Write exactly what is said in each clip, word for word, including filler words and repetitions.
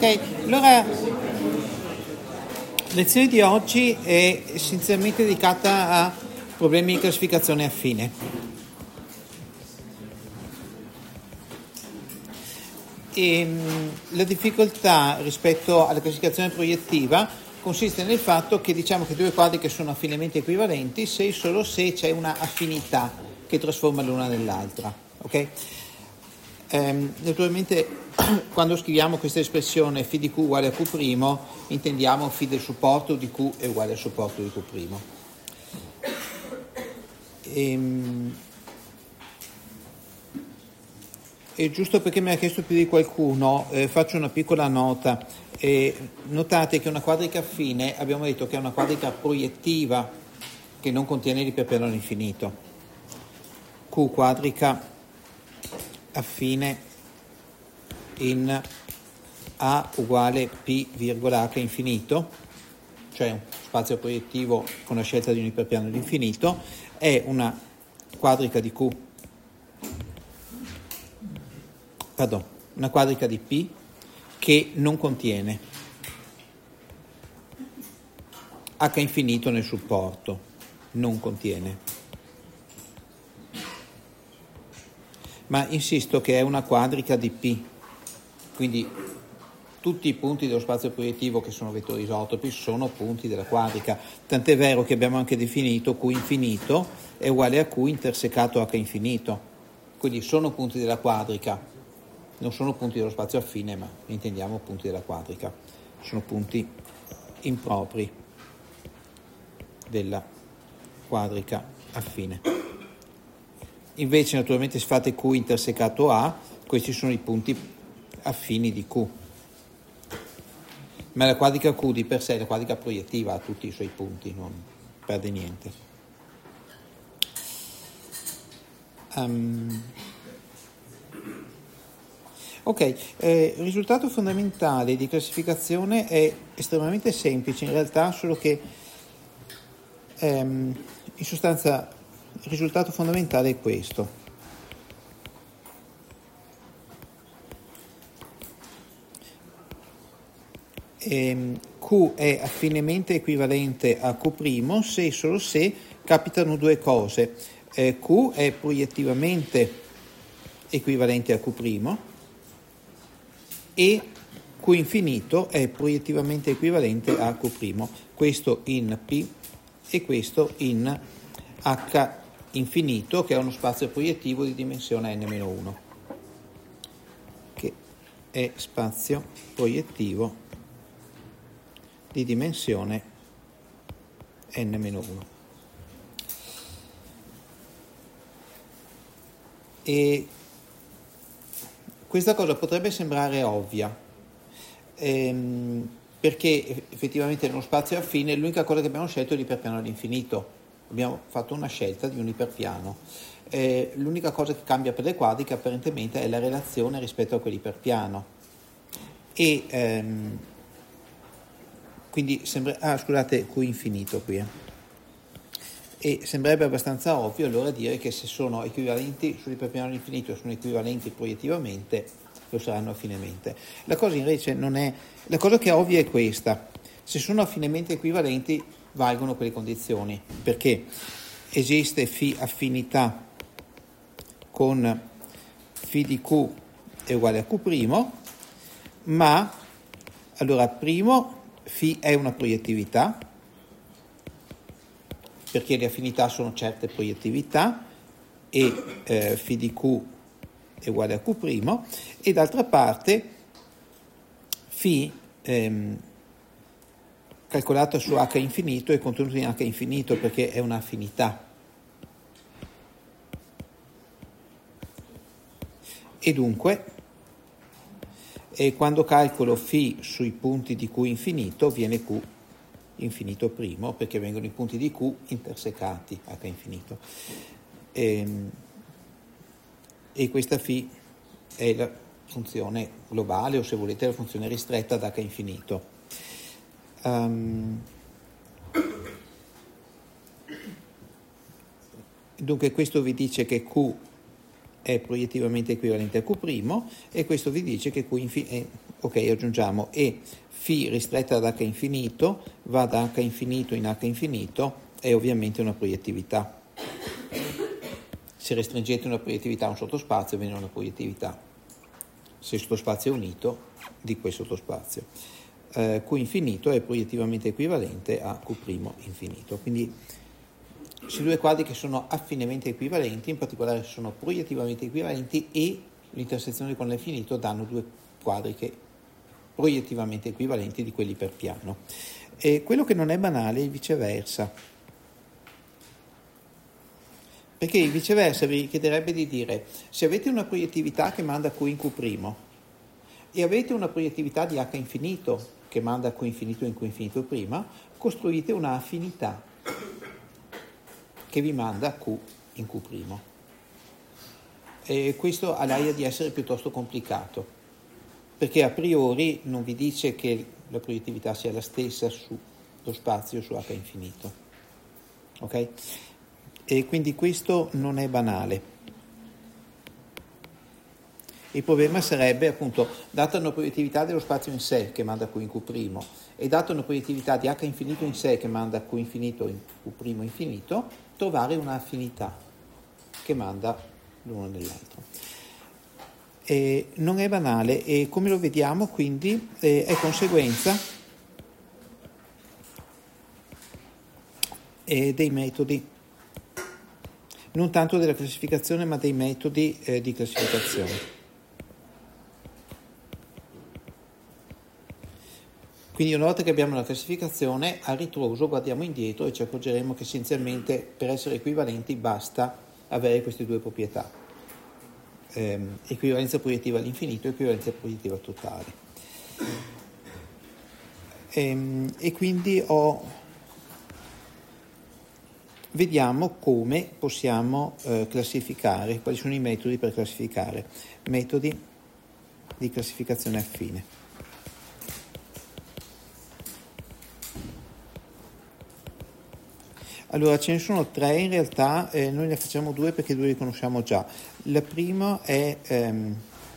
Ok, allora la lezione di oggi è essenzialmente dedicata a problemi di classificazione affine. E, mh, la difficoltà rispetto alla classificazione proiettiva consiste nel fatto che diciamo che due quadri che sono affinemente equivalenti se e solo se c'è una affinità che trasforma l'una nell'altra. Ok? Ehm, naturalmente quando scriviamo questa espressione φ di Q uguale a Q', intendiamo φ del supporto di Q è uguale al supporto di Q'. Ehm, e giusto perché me l'ha chiesto più di qualcuno, eh, faccio una piccola nota. Eh, notate che una quadrica affine abbiamo detto che è una quadrica proiettiva che non contiene l'iperpiano all'infinito. Q quadrica affine in A uguale P virgola H infinito, cioè un spazio proiettivo con la scelta di un iperpiano all'infinito, è una quadrica di Q, pardon, una quadrica di P che non contiene H infinito nel supporto, non contiene. Ma insisto che è una quadrica di P, quindi tutti i punti dello spazio proiettivo che sono vettori isotopi sono punti della quadrica, tant'è vero che abbiamo anche definito Q infinito è uguale a Q intersecato H infinito, quindi sono punti della quadrica, non sono punti dello spazio affine, ma intendiamo punti della quadrica, sono punti impropri della quadrica affine. Invece naturalmente se fate Q intersecato A, questi sono i punti affini di Q. Ma la quadrica Q di per sé, la quadrica proiettiva, ha tutti i suoi punti, non perde niente. Um, ok, eh, il risultato fondamentale di classificazione è estremamente semplice in realtà, solo che ehm, in sostanza il risultato fondamentale è questo. Ehm, Q è affinemente equivalente a Q' se e solo se capitano due cose. Eh, Q è proiettivamente equivalente a Q' e Q infinito è proiettivamente equivalente a Q'. Questo in P e questo in H infinito, che è uno spazio proiettivo di dimensione n meno uno, che è spazio proiettivo di dimensione n meno uno. E questa cosa potrebbe sembrare ovvia, ehm, perché effettivamente nello spazio affine l'unica cosa che abbiamo scelto è l'iperpiano all'infinito. Abbiamo fatto una scelta di un iperpiano. Eh, l'unica cosa che cambia per le quadriche apparentemente è la relazione rispetto a quell'iperpiano. E ehm, quindi sembra... Ah, scusate, Q infinito qui. Eh. E sembrerebbe abbastanza ovvio allora dire che se sono equivalenti sull'iperpiano all'infinito e sono equivalenti proiettivamente, lo saranno affinemente. La cosa invece non è... La cosa che è ovvia è questa. Se sono affinemente equivalenti valgono quelle condizioni, perché esiste φ affinità con φ di Q è uguale a Q', ma allora primo φ è una proiettività, perché le affinità sono certe proiettività e eh, φ di Q è uguale a Q', e d'altra parte φ ehm, calcolata su H infinito è contenuto in H infinito perché è un'affinità. E dunque, e quando calcolo φ sui punti di Q infinito viene Q infinito primo, perché vengono i punti di Q intersecati H infinito. E, e questa φ è la funzione globale, o se volete la funzione ristretta ad H infinito. Um, dunque questo vi dice che Q è proiettivamente equivalente a Q' e questo vi dice che Q infi- è ok, aggiungiamo e φ ristretta ad H infinito va da H infinito in H infinito, è ovviamente una proiettività. Se restringete una proiettività a un sottospazio viene una proiettività, se il sottospazio è unito, di quel sottospazio. Eh, Q infinito è proiettivamente equivalente a Q' infinito. Quindi questi due quadri che sono affinemente equivalenti, in particolare sono proiettivamente equivalenti e l'intersezione con l'infinito danno due quadri che proiettivamente equivalenti di quelli per piano. E quello che non è banale è il viceversa. Perché il viceversa vi chiederebbe di dire, se avete una proiettività che manda Q in Q' e avete una proiettività di H infinito che manda Q infinito in Q infinito prima, costruite una affinità che vi manda Q in Q'. E questo ha l'aria di essere piuttosto complicato, perché a priori non vi dice che la proiettività sia la stessa sullo spazio su H infinito. Ok? E quindi questo non è banale. Il problema sarebbe appunto, data una proiettività dello spazio in sé che manda Q in Q' e data una proiettività di H infinito in sé che manda Q infinito in Q' infinito, trovare una affinità che manda l'uno nell'altro. E non è banale e come lo vediamo quindi eh, è conseguenza eh, dei metodi, non tanto della classificazione ma dei metodi eh, di classificazione. Quindi una volta che abbiamo la classificazione, a ritroso guardiamo indietro e ci accorgeremo che essenzialmente per essere equivalenti basta avere queste due proprietà, ehm, equivalenza proiettiva all'infinito e equivalenza proiettiva totale. E, e quindi ho, vediamo come possiamo eh, classificare, quali sono i metodi per classificare, metodi di classificazione affine. Allora, ce ne sono tre in realtà, eh, noi ne facciamo due perché due li conosciamo già. La prima è, ehm,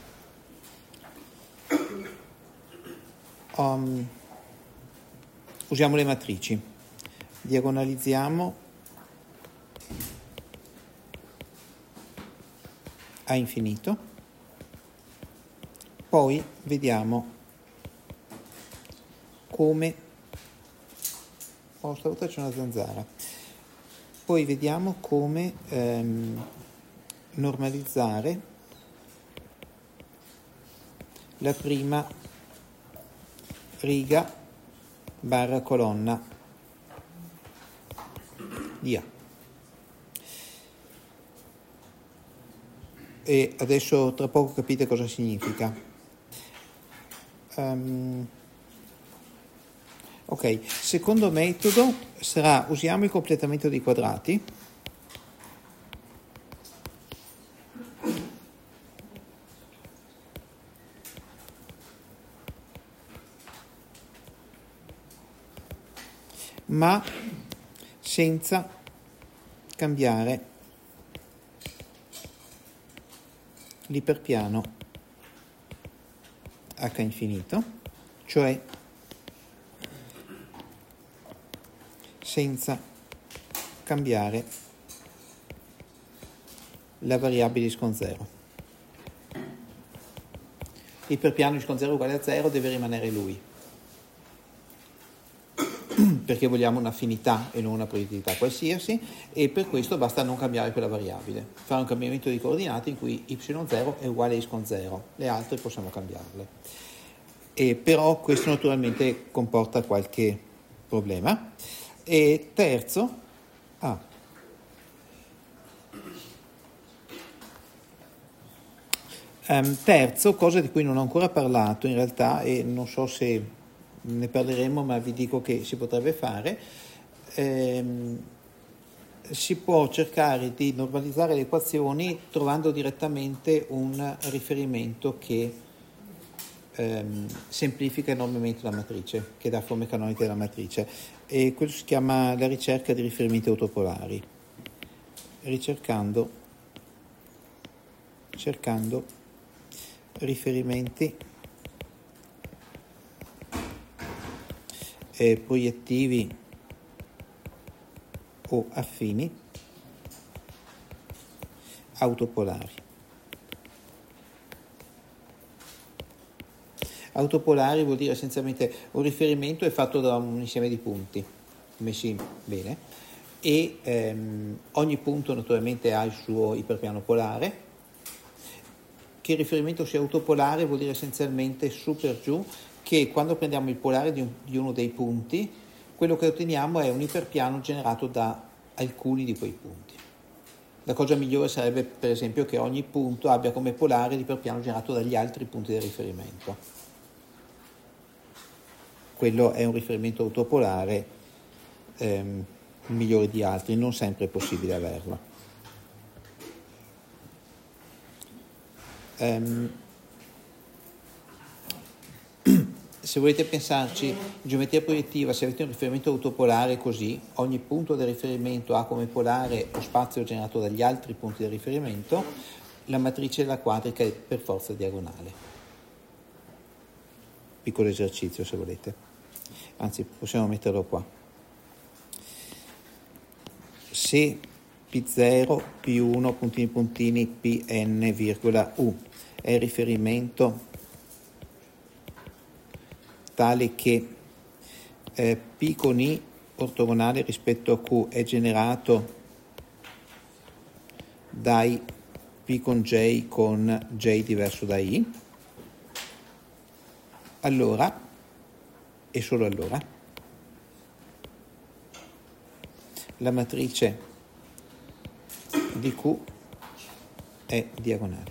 um, usiamo le matrici, diagonalizziamo a infinito, poi vediamo come, oh stavolta c'è una zanzara, poi vediamo come ehm, normalizzare la prima riga barra colonna di A. E adesso tra poco capite cosa significa. Um, ok, secondo metodo sarà usiamo il completamento dei quadrati. Ma senza cambiare l'iperpiano H infinito, cioè senza cambiare la variabile iscon zero. L'iperpiano iscon zero uguale a zero deve rimanere lui, perché vogliamo un'affinità e non una proiettività qualsiasi, e per questo basta non cambiare quella variabile, fare un cambiamento di coordinate in cui y zero è uguale a iscon zero, le altre possiamo cambiarle. E però questo naturalmente comporta qualche problema. E terzo, ah, um, terzo, cosa di cui non ho ancora parlato in realtà e non so se ne parleremo, ma vi dico che si potrebbe fare, ehm, si può cercare di normalizzare le equazioni trovando direttamente un riferimento che ehm, semplifica enormemente la matrice, che dà forme canoniche della matrice, e quello si chiama la ricerca di riferimenti autopolari, ricercando cercando riferimenti eh, proiettivi o affini autopolari. Autopolari vuol dire essenzialmente un riferimento è fatto da un insieme di punti messi bene e ehm, ogni punto naturalmente ha il suo iperpiano polare. Che il riferimento sia autopolare vuol dire essenzialmente su per giù che quando prendiamo il polare di, un, di uno dei punti, quello che otteniamo è un iperpiano generato da alcuni di quei punti. La cosa migliore sarebbe per esempio che ogni punto abbia come polare l'iperpiano generato dagli altri punti di riferimento. Quello è un riferimento autopolare ehm, migliore di altri, non sempre è possibile averlo. Um, se volete pensarci, in geometria proiettiva, se avete un riferimento autopolare così, ogni punto del riferimento ha come polare lo spazio generato dagli altri punti di riferimento, la matrice della quadrica è per forza diagonale. Piccolo esercizio se volete, anzi possiamo metterlo qua. Se P zero, P uno, puntini puntini, Pn, virgola U è il riferimento tale che eh, P con I ortogonale rispetto a Q è generato dai P con J con J diverso da I, allora, e solo allora, la matrice di Q è diagonale.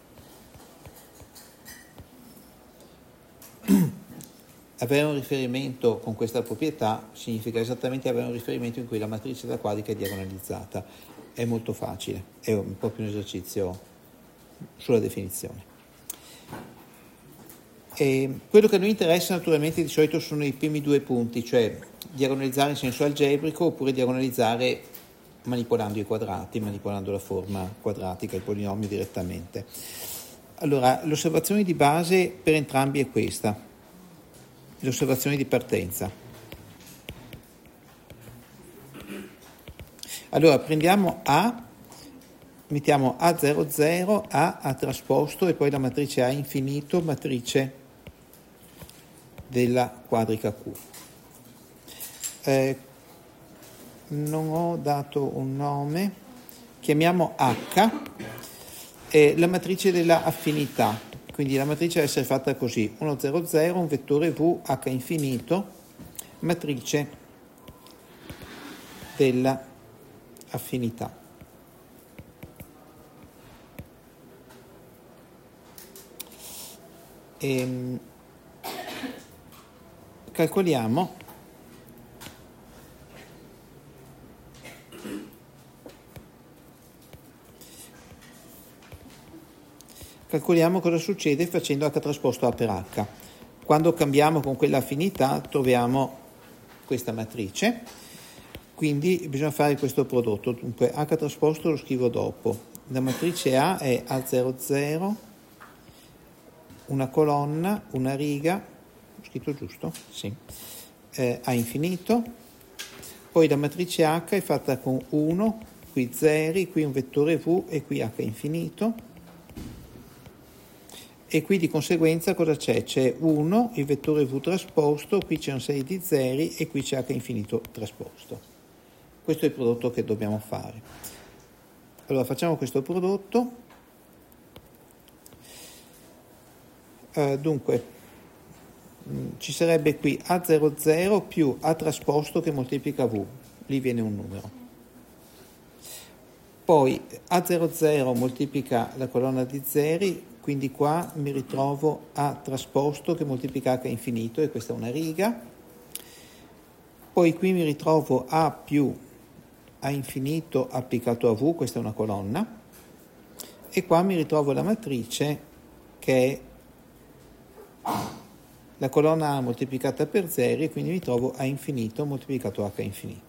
Avere un riferimento con questa proprietà significa esattamente avere un riferimento in cui la matrice della quadrica è diagonalizzata. È molto facile, è un po' più un esercizio sulla definizione. E quello che a noi interessa naturalmente di solito sono i primi due punti, cioè diagonalizzare in senso algebrico oppure diagonalizzare manipolando i quadrati, manipolando la forma quadratica, il polinomio direttamente. Allora, l'osservazione di base per entrambi è questa, l'osservazione di partenza. Allora, prendiamo A, mettiamo A zero zero, A, A trasposto e poi la matrice A infinito, matrice della quadrica Q. Eh, non ho dato un nome, chiamiamo H, eh, la matrice della affinità, quindi la matrice deve essere fatta così, uno zero zero, un vettore V, H infinito, matrice della affinità. E calcoliamo calcoliamo cosa succede facendo H trasposto A per H. Quando cambiamo con quella affinità troviamo questa matrice, quindi bisogna fare questo prodotto. Dunque H trasposto lo scrivo dopo, la matrice A è A zero zero, una colonna, una riga, ho scritto giusto? Sì, eh, A infinito, poi la matrice H è fatta con uno, qui zeri, qui un vettore V e qui H infinito, e qui di conseguenza cosa c'è? C'è uno, il vettore V trasposto, qui c'è una serie di zeri e qui c'è H infinito trasposto. Questo è il prodotto che dobbiamo fare. Allora facciamo questo prodotto. Uh, dunque, mh, ci sarebbe qui A zero zero più A trasposto che moltiplica V, lì viene un numero. Poi A zero zero moltiplica la colonna di zeri, quindi qua mi ritrovo A trasposto che moltiplica H infinito e questa è una riga. Poi qui mi ritrovo A più A infinito applicato a V, questa è una colonna. E qua mi ritrovo la matrice che è la colonna A moltiplicata per zeri e quindi mi trovo A infinito moltiplicato H infinito.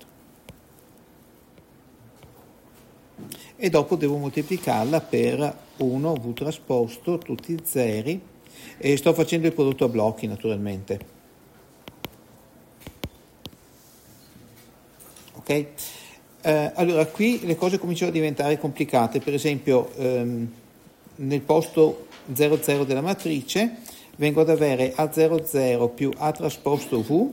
E dopo devo moltiplicarla per uno V trasposto, tutti zeri, e sto facendo il prodotto a blocchi naturalmente. ok? Eh, allora qui le cose cominciano a diventare complicate, per esempio ehm, nel posto zero zero della matrice vengo ad avere A zero zero più A trasposto V,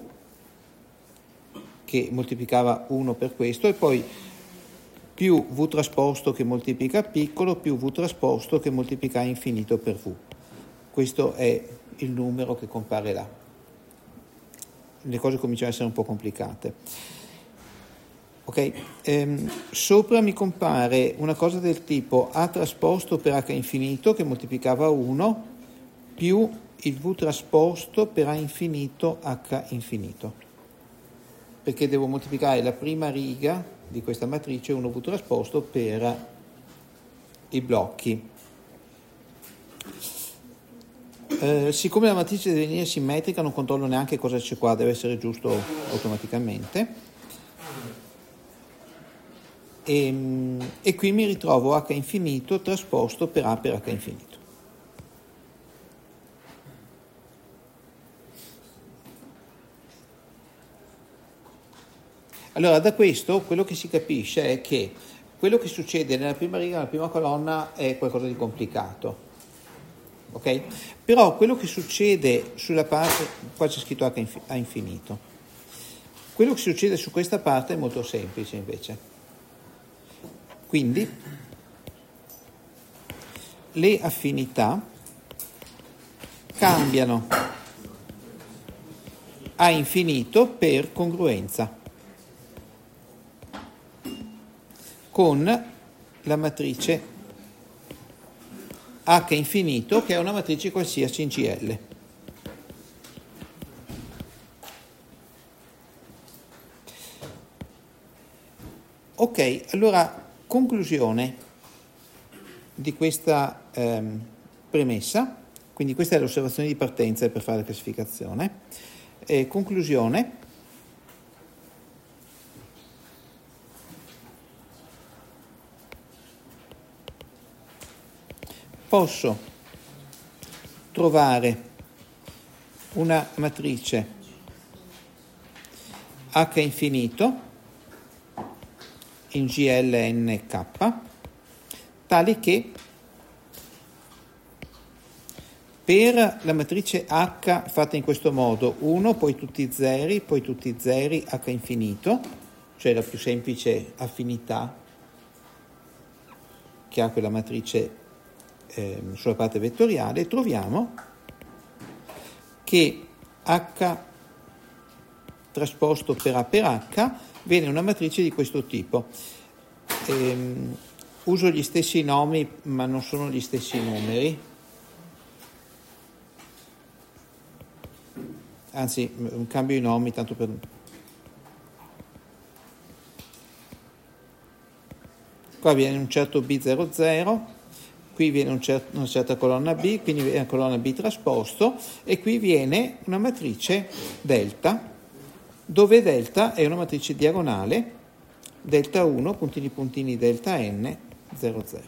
che moltiplicava uno per questo, e poi più V trasposto che moltiplica piccolo più V trasposto che moltiplica infinito per V. Questo è il numero che compare là. Le cose cominciano ad essere un po' complicate. Ok, ehm, sopra mi compare una cosa del tipo A trasposto per H infinito che moltiplicava uno più il V trasposto per A infinito H infinito, perché devo moltiplicare la prima riga di questa matrice uno V trasposto per i blocchi. Eh, siccome la matrice deve venire simmetrica non controllo neanche cosa c'è qua, deve essere giusto automaticamente. E, e qui mi ritrovo H infinito trasposto per A per H infinito. Allora, da questo quello che si capisce è che quello che succede nella prima riga, nella prima colonna, è qualcosa di complicato, ok? Però quello che succede sulla parte, qua c'è scritto H a infinito, quello che succede su questa parte è molto semplice invece. Quindi le affinità cambiano a infinito per congruenza con la matrice H infinito, che è una matrice qualsiasi in C L. Ok, allora conclusione di questa ehm, premessa, quindi questa è l'osservazione di partenza per fare la classificazione. Eh, conclusione: posso trovare una matrice H infinito in G L N K tale che per la matrice H fatta in questo modo, uno, poi tutti zeri, poi tutti zeri, H infinito, cioè la più semplice affinità che ha quella matrice eh, sulla parte vettoriale, troviamo che H trasposto per A per H viene una matrice di questo tipo. Ehm, uso gli stessi nomi ma non sono gli stessi numeri, anzi cambio i nomi tanto per... Qua viene un certo B zero zero, qui viene un certo, una certa colonna B, quindi viene una colonna B trasposto, e qui viene una matrice delta, dove delta è una matrice diagonale, delta uno, puntini puntini delta n, zero zero.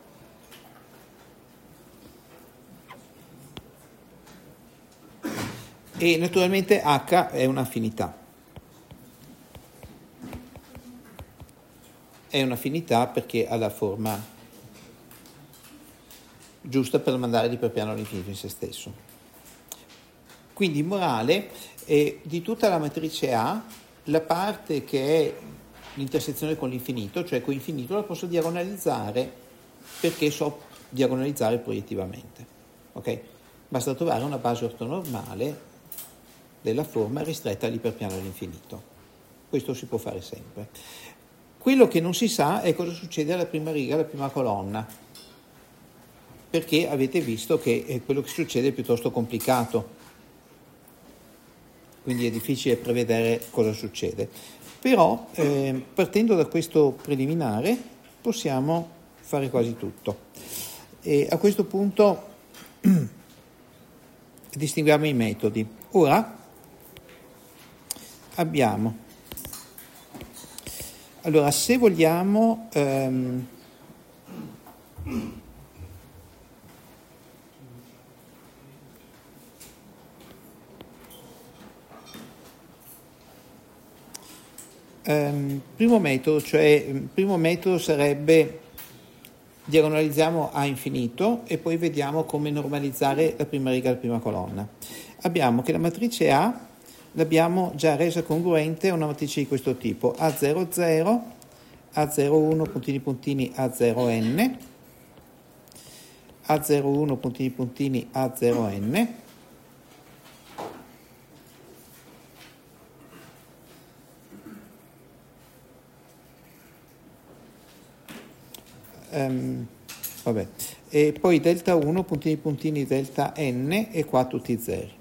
E naturalmente H è un'affinità. È un'affinità perché ha la forma giusta per mandare l'iperpiano all'infinito in se stesso. Quindi in morale, eh, di tutta la matrice A, la parte che è l'intersezione con l'infinito, cioè con l'infinito, la posso diagonalizzare perché so diagonalizzare proiettivamente. Ok? Basta trovare una base ortonormale della forma ristretta all'iperpiano all'infinito. Questo si può fare sempre. Quello che non si sa è cosa succede alla prima riga, alla prima colonna, perché avete visto che quello che succede è piuttosto complicato, quindi è difficile prevedere cosa succede. Però eh, partendo da questo preliminare possiamo fare quasi tutto. E a questo punto distinguiamo i metodi. Ora abbiamo, allora se vogliamo ehm, Um, primo metodo, cioè il primo metodo sarebbe diagonalizziamo a infinito e poi vediamo come normalizzare la prima riga alla prima colonna. Abbiamo che la matrice A l'abbiamo già resa congruente a una matrice di questo tipo: A zero zero, A zero uno, puntini puntini, A zero n, A zero uno, puntini puntini, A zero n, um, vabbè, e poi delta uno, puntini puntini, delta n, e qua tutti zeri.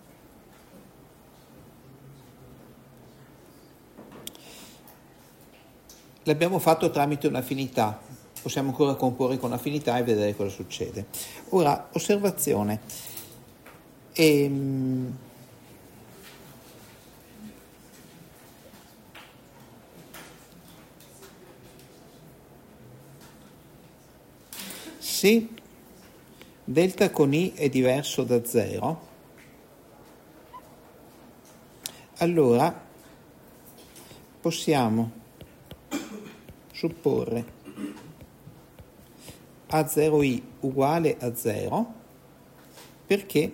L'abbiamo fatto tramite un'affinità, possiamo ancora comporre con affinità e vedere cosa succede. Ora, osservazione. Ehm, se delta con i è diverso da zero, allora possiamo supporre A zero i uguale a zero, perché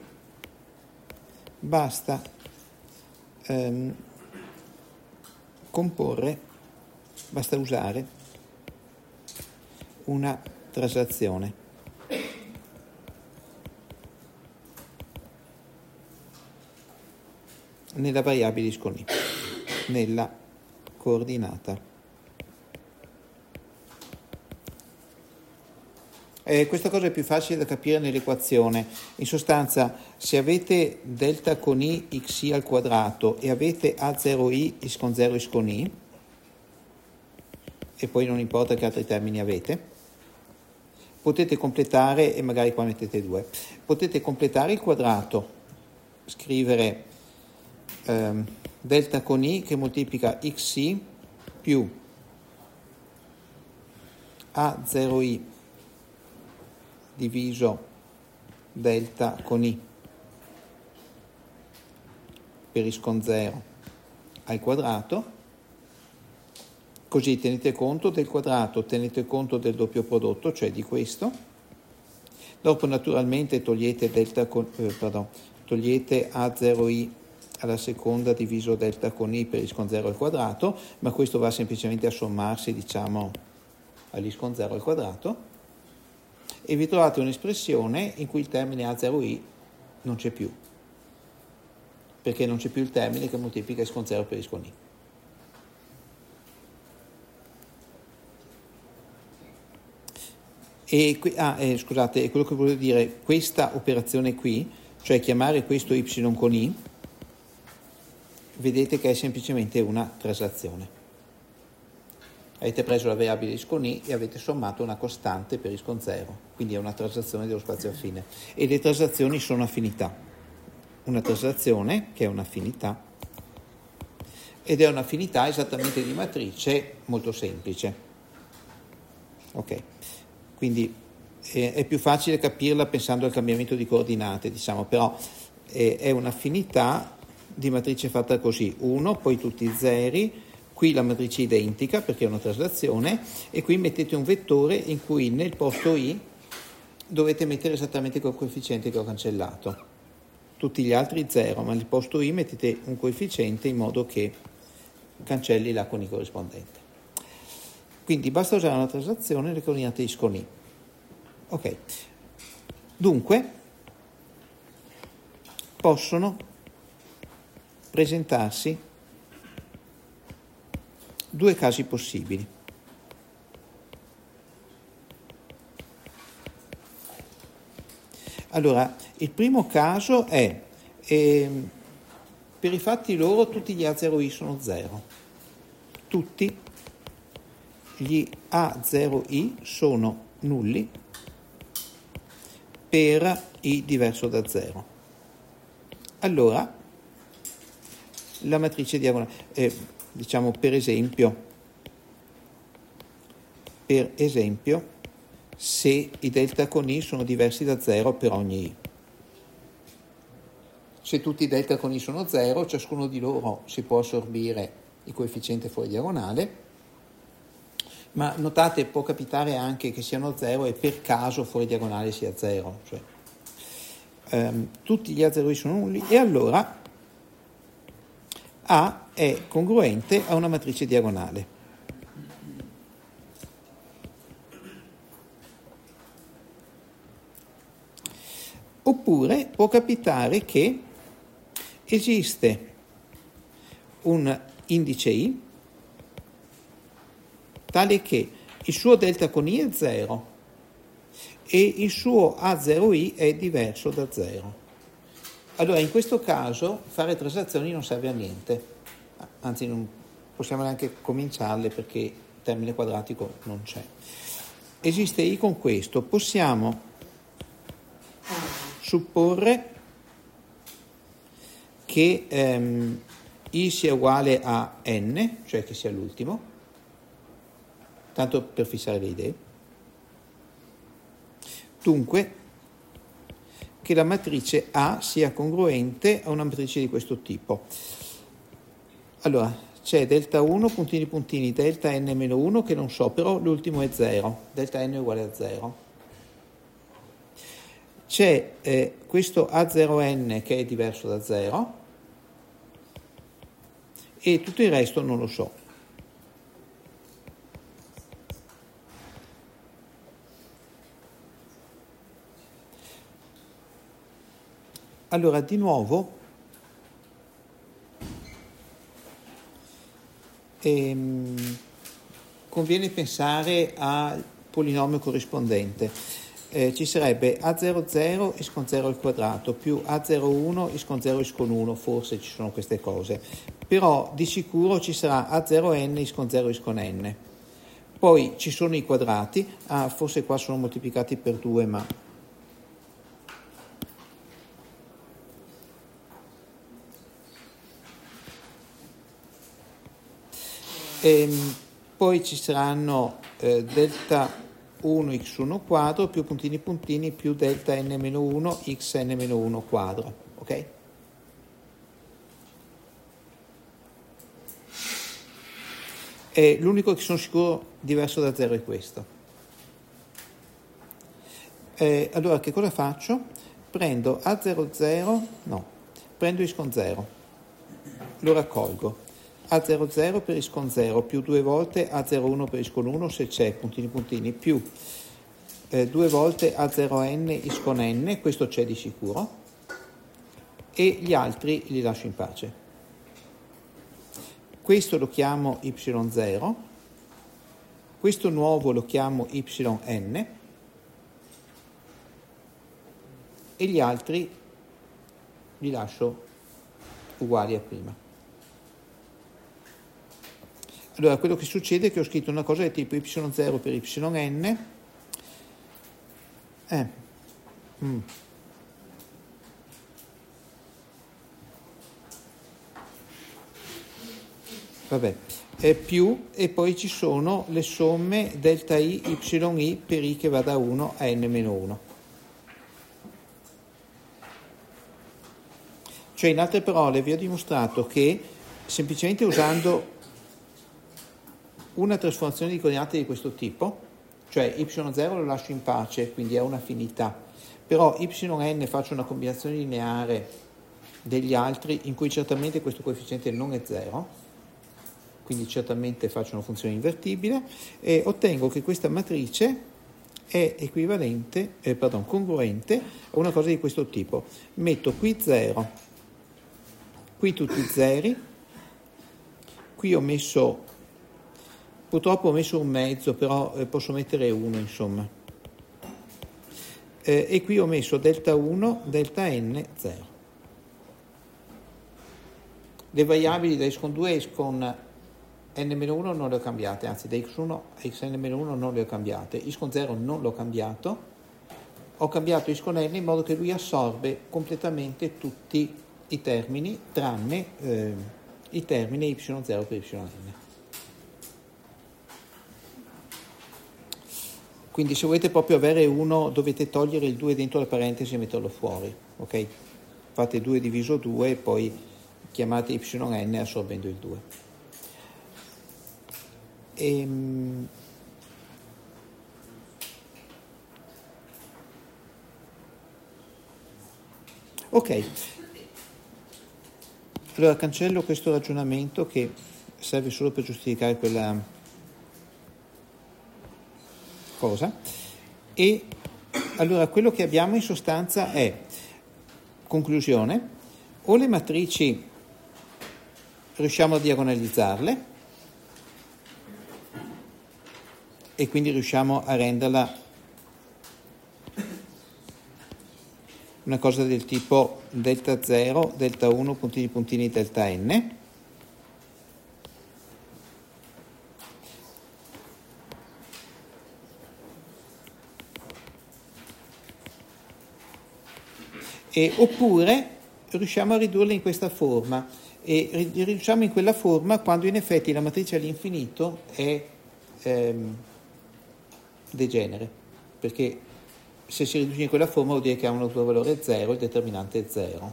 basta ehm, comporre, basta usare una traslazione. Nella variabile iscon i, nella coordinata. Eh, questa cosa è più facile da capire nell'equazione. In sostanza, se avete delta con i xi al quadrato e avete A zero i iscon zero iscon i, e poi non importa che altri termini avete, potete completare, e magari qua mettete due, potete completare il quadrato, scrivere ehm, delta con i che moltiplica xi più A zero i diviso delta con i per iscon zero al quadrato, così tenete conto del quadrato, tenete conto del doppio prodotto, cioè di questo. Dopo naturalmente togliete delta con, eh, pardon, togliete A zero i alla seconda diviso delta con i per iscon zero al quadrato, ma questo va semplicemente a sommarsi, diciamo, all'iscon zero al quadrato, e vi trovate un'espressione in cui il termine A zero i non c'è più, perché non c'è più il termine che moltiplica iscon zero per iscon i. E qui, ah, eh, scusate, quello che volevo dire, questa operazione qui, cioè chiamare questo y con i, vedete che è semplicemente una traslazione. Avete preso la variabile iscon i e avete sommato una costante per iscon zero, quindi è una traslazione dello spazio affine. E le traslazioni sono affinità. Una traslazione che è un'affinità, ed è un'affinità esattamente di matrice molto semplice. Ok, quindi eh, è più facile capirla pensando al cambiamento di coordinate, diciamo, però eh, è un'affinità di matrice fatta così: uno, poi tutti i zeri. Qui la matrice è identica perché è una traslazione, e qui mettete un vettore in cui nel posto i dovete mettere esattamente quel coefficiente che ho cancellato. Tutti gli altri zero, ma nel posto i mettete un coefficiente in modo che cancelli la con i corrispondente. Quindi basta usare una traslazione e le coordinate iscon i. Ok. Dunque possono presentarsi due casi possibili. Allora, il primo caso è eh, per i fatti loro tutti gli A zero i sono zero. Tutti gli A zero i sono nulli per i diverso da zero. Allora, la matrice diagonale, eh, diciamo per esempio, per esempio, se i delta con i sono diversi da zero per ogni i. Se tutti i delta con i sono zero, ciascuno di loro si può assorbire il coefficiente fuori diagonale, ma notate può capitare anche che siano zero e per caso fuori diagonale sia zero, cioè ehm, tutti gli A zero I sono nulli, e allora A è congruente a una matrice diagonale. Oppure può capitare che esiste un indice I tale che il suo delta con I è zero e il suo A zero I è diverso da zero. Allora in questo caso fare traslazioni non serve a niente, anzi non possiamo neanche cominciarle perché il termine quadratico non c'è. Esiste I con questo, possiamo supporre che ehm, I sia uguale a n, cioè che sia l'ultimo, tanto per fissare le idee. Dunque, che la matrice A sia congruente a una matrice di questo tipo. Allora, c'è delta uno, puntini puntini, delta n meno uno, che non so, però l'ultimo è zero, delta n è uguale a zero. C'è eh, questo A zero n che è diverso da zero, e tutto il resto non lo so. Allora, di nuovo, ehm, conviene pensare al polinomio corrispondente. Eh, ci sarebbe A zero zero is con zero al quadrato più A zero uno is con zero is con uno, forse ci sono queste cose, però di sicuro ci sarà A zero n is con zero is con n. Poi ci sono i quadrati, ah, forse qua sono moltiplicati per due, ma e poi ci saranno eh, delta uno x uno quadro più puntini puntini più delta n meno uno x n meno uno quadro, ok? E l'unico che sono sicuro diverso da zero è questo. Eh, allora che cosa faccio? Prendo A zero zero, no, prendo is con zero, lo raccolgo. A zero zero per is con zero più due volte A zero uno per is con uno se c'è, puntini puntini, più eh, due volte A zero n is con n, questo c'è di sicuro, e gli altri li lascio in pace. Questo lo chiamo y zero, questo nuovo lo chiamo yn e gli altri li lascio uguali a prima. Allora, quello che succede è che ho scritto una cosa del tipo y zero per yn. Eh. Mm. Vabbè. È più, e poi ci sono le somme delta i, yi per i che va da uno a n meno uno. Cioè, in altre parole, vi ho dimostrato che semplicemente usando una trasformazione di coordinate di questo tipo, cioè y zero lo lascio in pace, quindi è una finità, però yn faccio una combinazione lineare degli altri in cui certamente questo coefficiente non è zero, quindi certamente faccio una funzione invertibile, e ottengo che questa matrice è equivalente, eh, pardon, congruente a una cosa di questo tipo. Metto qui zero, qui tutti zeri, qui ho messo, purtroppo ho messo un mezzo, però eh, posso mettere uno, insomma. Eh, e qui ho messo delta uno, delta n, zero. Le variabili da x con due e x con n meno uno non le ho cambiate, anzi da x uno a xn meno uno non le ho cambiate. X con zero non l'ho cambiato, ho cambiato x con n in modo che lui assorbe completamente tutti i termini, tranne eh, i termini y zero per yn. Quindi se volete proprio avere uno, dovete togliere il due dentro la parentesi e metterlo fuori, ok? Fate due diviso due e poi chiamate yn assorbendo il due. Ehm, ok, allora cancello questo ragionamento che serve solo per giustificare quella cosa, e allora quello che abbiamo in sostanza è conclusione: o le matrici riusciamo a diagonalizzarle e quindi riusciamo a renderla una cosa del tipo delta zero, delta uno, puntini puntini, delta n, e, oppure riusciamo a ridurle in questa forma, e riduciamo in quella forma quando in effetti la matrice all'infinito è ehm, degenere, perché se si riduce in quella forma vuol dire che ha un autovalore zero, il determinante è zero.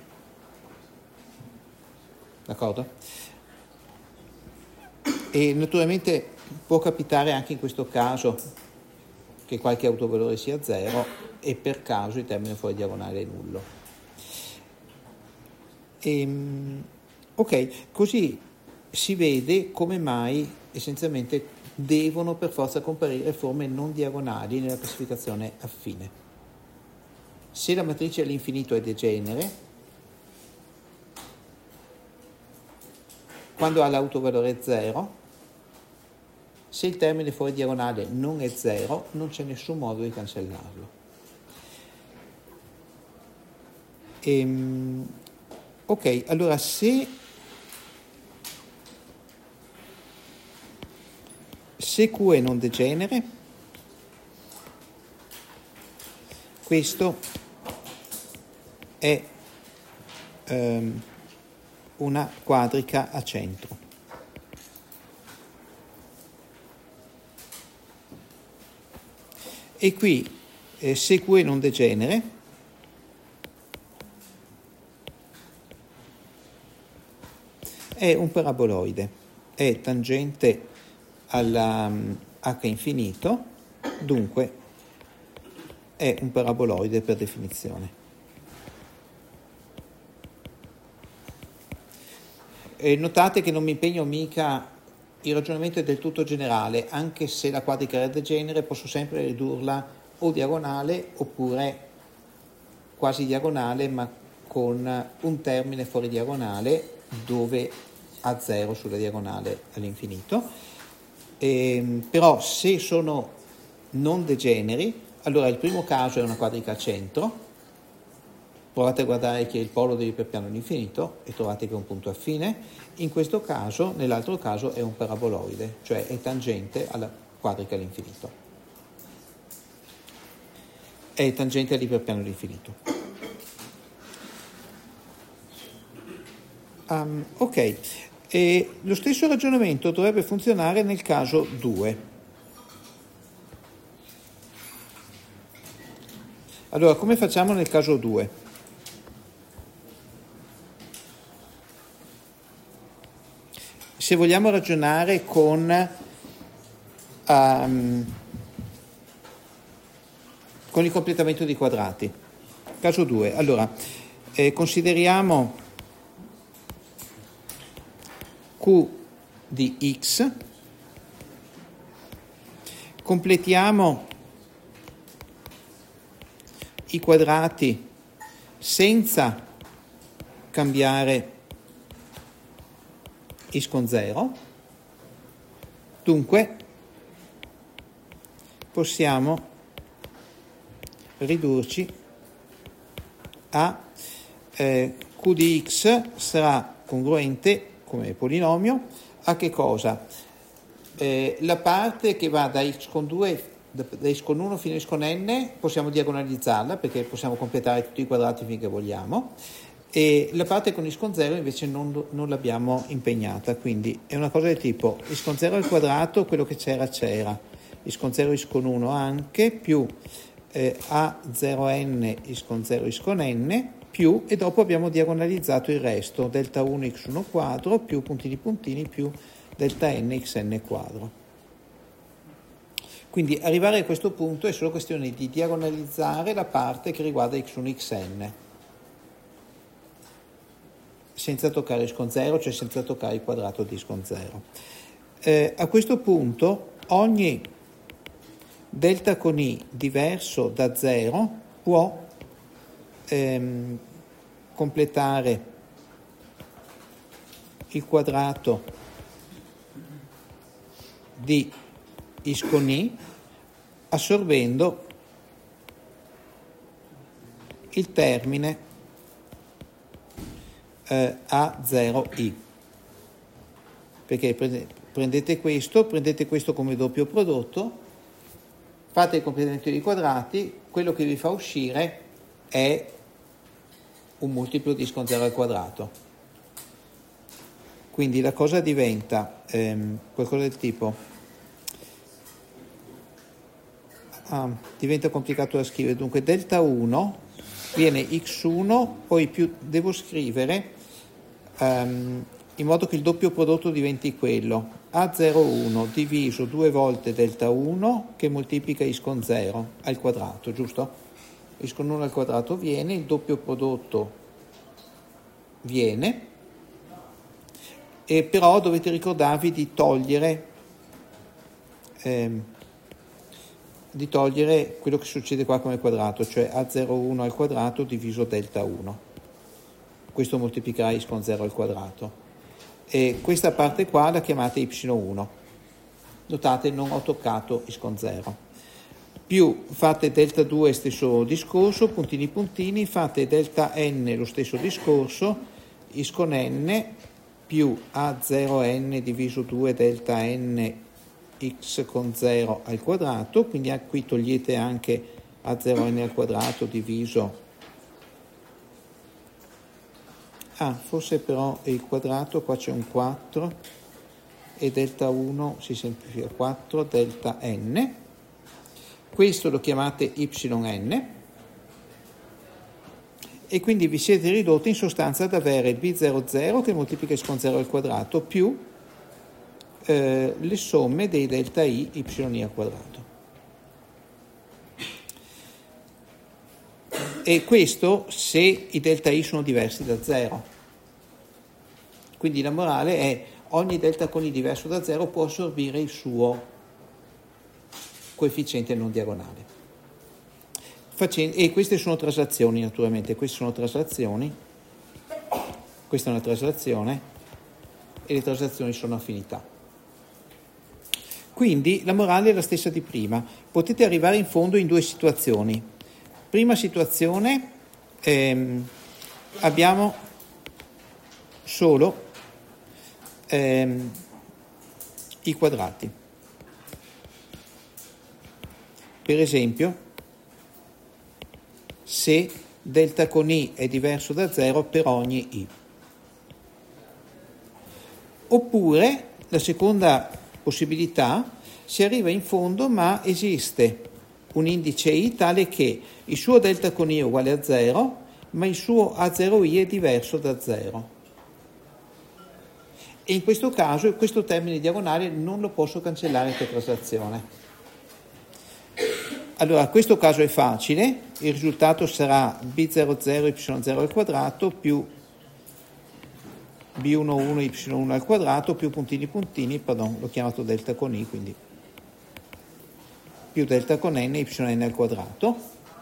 D'accordo? E naturalmente può capitare anche in questo caso che qualche autovalore sia zero e per caso il termine fuori diagonale è nullo. E, ok, così si vede come mai essenzialmente devono per forza comparire forme non diagonali nella classificazione affine. Se la matrice all'infinito è degenere, quando ha l'autovalore zero, se il termine fuori diagonale non è zero, non c'è nessun modo di cancellarlo. Ehm, ok, allora se Se Q è non degenere, questo è ehm, una quadrica a centro. E qui, eh, se Q è non degenere, è un paraboloide, è tangente alla um, h infinito, dunque è un paraboloide per definizione. E notate che non mi impegno mica, il ragionamento è del tutto generale, anche se la quadrica è degenere posso sempre ridurla o diagonale oppure quasi diagonale, ma con un termine fuori diagonale dove ha zero sulla diagonale all'infinito. Eh, però se sono non degeneri, allora il primo caso è una quadrica a centro, provate a guardare che il polo dell'iperpiano all'infinito e trovate che è un punto affine. In questo caso, nell'altro caso, è un paraboloide, cioè è tangente alla quadrica all'infinito, è tangente all'iperpiano all'infinito. Um, ok. E lo stesso ragionamento dovrebbe funzionare nel caso due. Allora, come facciamo nel caso due? Se vogliamo ragionare con, um, con il completamento di quadrati. Caso due. Allora, eh, consideriamo Q di x, completiamo i quadrati senza cambiare x con zero, dunque possiamo ridurci a eh, Q di x sarà congruente come polinomio a che cosa? Eh, la parte che va da x con due, da, da x con uno fino a x con n, possiamo diagonalizzarla perché possiamo completare tutti i quadrati finché vogliamo, e la parte con x con zero invece non, non l'abbiamo impegnata, quindi è una cosa del tipo x con zero al quadrato, quello che c'era c'era, x con zero x con uno anche, più eh, a zero n x con zero x con n, più, e dopo abbiamo diagonalizzato il resto, delta uno x uno quadro più puntini puntini più delta n xn quadro. Quindi arrivare a questo punto è solo questione di diagonalizzare la parte che riguarda x uno xn, senza toccare x con zero, cioè senza toccare il quadrato di x con zero. Eh, a questo punto ogni delta con i diverso da zero può ehm, completare il quadrato di x con i assorbendo il termine eh, a zero i, perché prendete questo, prendete questo come doppio prodotto, fate il completamento dei quadrati, quello che vi fa uscire è un multiplo di x con zero al quadrato. Quindi la cosa diventa ehm, qualcosa del tipo, ah, diventa complicato da scrivere, dunque delta uno viene x uno, poi più devo scrivere um, in modo che il doppio prodotto diventi quello, a zero uno diviso due volte delta uno che moltiplica x con zero al quadrato, giusto? X con uno al quadrato viene, il doppio prodotto viene, e però dovete ricordarvi di togliere ehm, di togliere quello che succede qua come quadrato, cioè a zero uno al quadrato diviso delta uno. Questo moltiplicherà x con zero al quadrato. E questa parte qua la chiamate y uno. Notate, non ho toccato x con zero. Più fate delta due stesso discorso, puntini puntini, fate delta n lo stesso discorso, x con n più a zero n diviso due delta n x con zero al quadrato, quindi qui togliete anche a zero n al quadrato diviso, ah forse però il quadrato qua c'è un quattro e delta uno si semplifica, quattro delta n, questo lo chiamate yn, e quindi vi siete ridotti in sostanza ad avere b zero zero che moltiplica x con zero al quadrato più Eh, le somme dei delta i y al quadrato. E questo se i delta i sono diversi da zero. Quindi la morale è ogni delta con i diverso da zero può assorbire il suo coefficiente non diagonale. Facendo, e queste sono traslazioni naturalmente, queste sono traslazioni, questa è una traslazione e le traslazioni sono affinità. Quindi la morale è la stessa di prima, potete arrivare in fondo in due situazioni. Prima situazione, ehm, abbiamo solo ehm, i quadrati. Per esempio, se delta con i è diverso da zero per ogni i. Oppure, la seconda possibilità, si arriva in fondo ma esiste un indice i tale che il suo delta con i è uguale a zero, ma il suo a zero i è diverso da zero. E in questo caso questo termine diagonale non lo posso cancellare per traslazione. Allora, questo caso è facile, il risultato sarà b zero zero y zero al quadrato più b uno uno y uno al quadrato più puntini puntini, pardon, l'ho chiamato delta con i, quindi più delta con n yn al quadrato.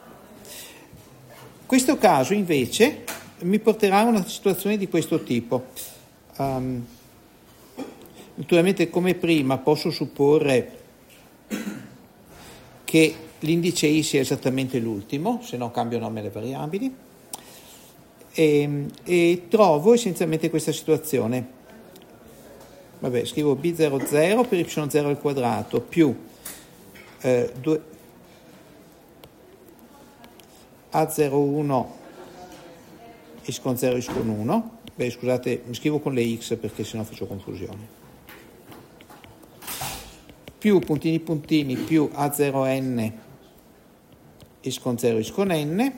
Questo caso invece mi porterà a una situazione di questo tipo. Um, naturalmente come prima posso supporre che l'indice i sia esattamente l'ultimo, se no cambio nome alle variabili. E, e trovo essenzialmente questa situazione. Vabbè, scrivo b zero zero per y zero al quadrato più eh, due, a zero uno x con zero x con uno. Beh, scusate, mi scrivo con le x perché sennò faccio confusione. Più puntini puntini più a zero n x con zero x con n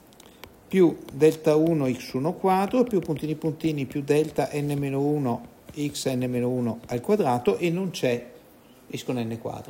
più delta uno x uno quadro più puntini puntini più delta n meno uno xn meno uno al quadrato e non c'è x con n quadro.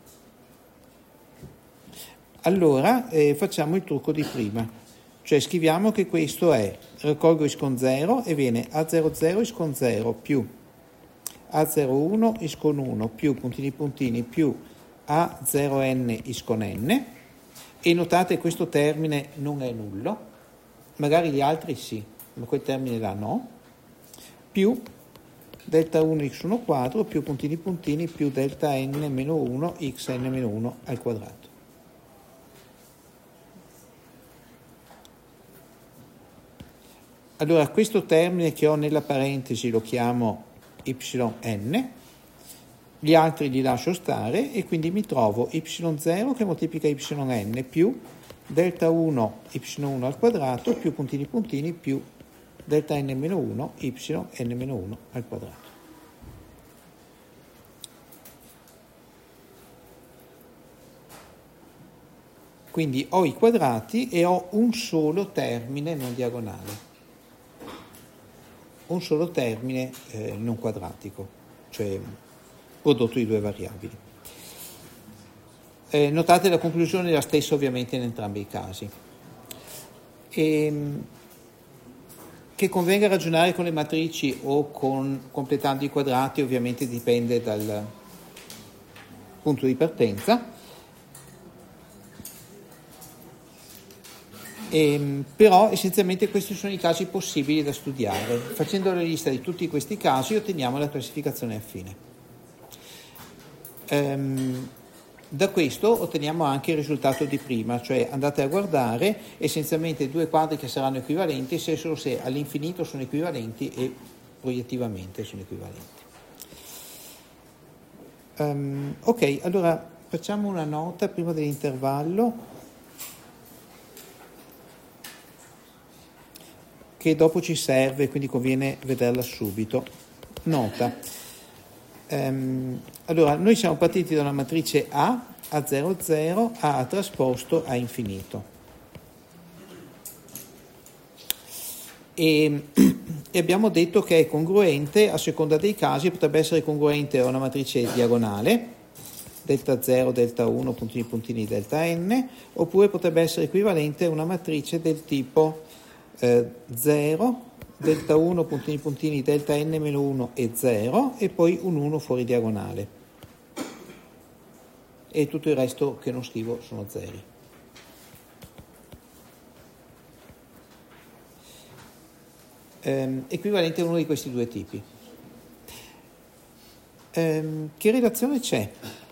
Allora eh, facciamo il trucco di prima, cioè scriviamo che questo è, raccolgo x con zero e viene a zero zero x con zero più a zero uno x con uno più puntini puntini più a zero n x con n, e notate questo termine non è nullo, magari gli altri sì, ma quel termine là no, più delta uno x uno quadro più puntini puntini più delta n meno uno xn meno uno al quadrato. Allora questo termine che ho nella parentesi lo chiamo yn, gli altri li lascio stare e quindi mi trovo y zero che moltiplica yn più delta uno y uno al quadrato più puntini puntini più delta n meno uno yn meno uno al quadrato. Quindi ho i quadrati e ho un solo termine non diagonale, un solo termine eh, non quadratico, cioè prodotto di due variabili. Eh, notate la conclusione è la stessa ovviamente in entrambi i casi. E, che convenga ragionare con le matrici o con, completando i quadrati ovviamente dipende dal punto di partenza. E, però essenzialmente questi sono i casi possibili da studiare. Facendo la lista di tutti questi casi otteniamo la classificazione affine. Ehm, da questo otteniamo anche il risultato di prima, cioè andate a guardare essenzialmente due quadri che saranno equivalenti se solo se all'infinito sono equivalenti e proiettivamente sono equivalenti. Um, ok, allora facciamo una nota prima dell'intervallo che dopo ci serve, quindi conviene vederla subito. Nota. Um, allora, noi siamo partiti da una matrice A, A zero zero, A trasposto A infinito. E, e abbiamo detto che è congruente, a seconda dei casi, potrebbe essere congruente a una matrice diagonale, delta zero, delta uno, puntini puntini, delta n, oppure potrebbe essere equivalente a una matrice del tipo Eh, zero, delta uno, puntini puntini, delta n meno uno e zero e poi un uno fuori diagonale e tutto il resto che non scrivo sono zeri. Ehm, equivalente a uno di questi due tipi. Ehm, che relazione c'è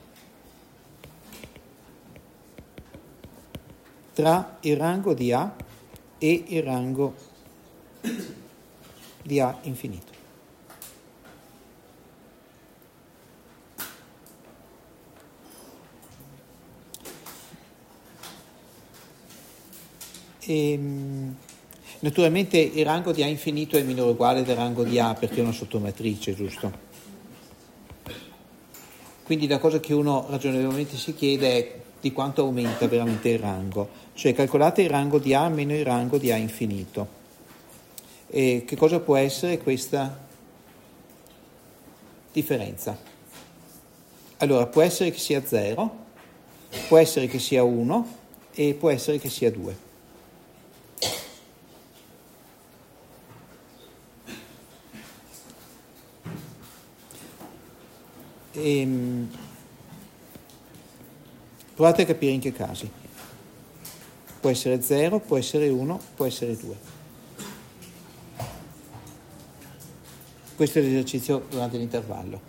tra il rango di A e il rango di A infinito? E, naturalmente il rango di A infinito è minore o uguale del rango di A perché è una sottomatrice, giusto? Quindi la cosa che uno ragionevolmente si chiede è di quanto aumenta veramente il rango, cioè calcolate il rango di A meno il rango di A infinito. E che cosa può essere questa differenza? Allora, può essere che sia zero, può essere che sia uno e può essere che sia due. E, provate a capire in che casi. Può essere zero, può essere uno, può essere due. Questo è l'esercizio durante l'intervallo.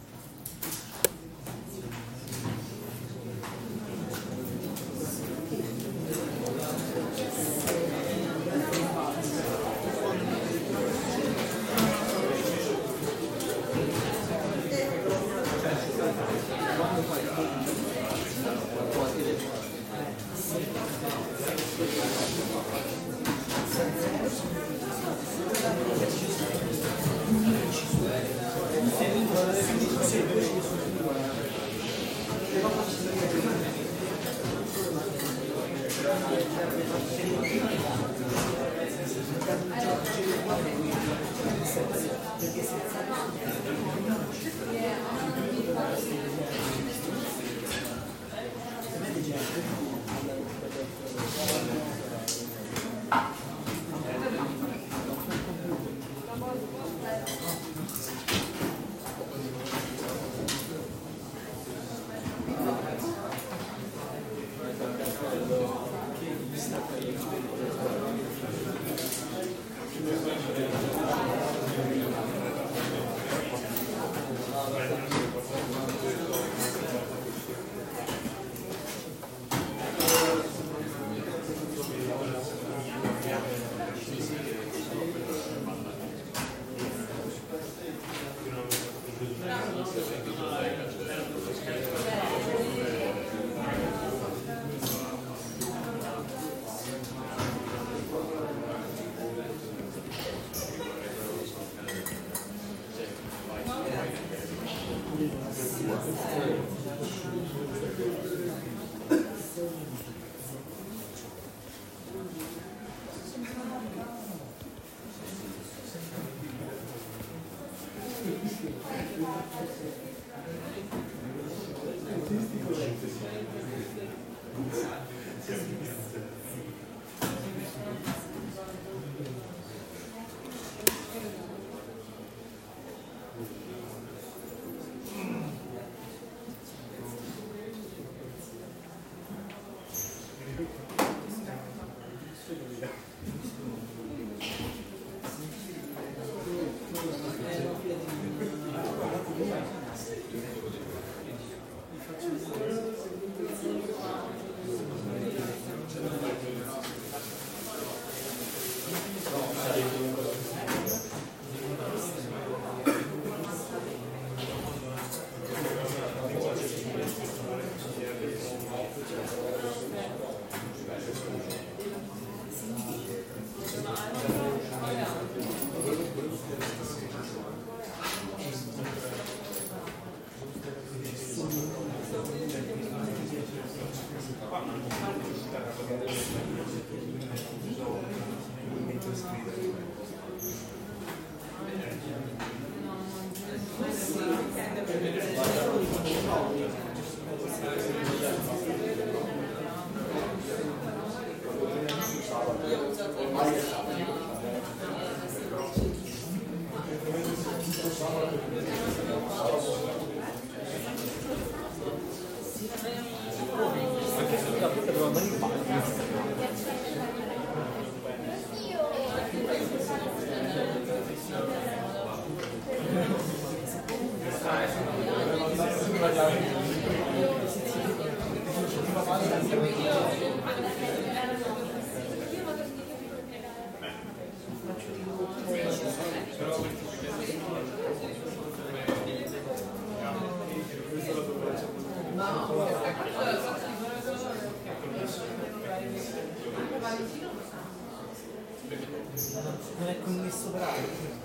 Non è connesso per altro.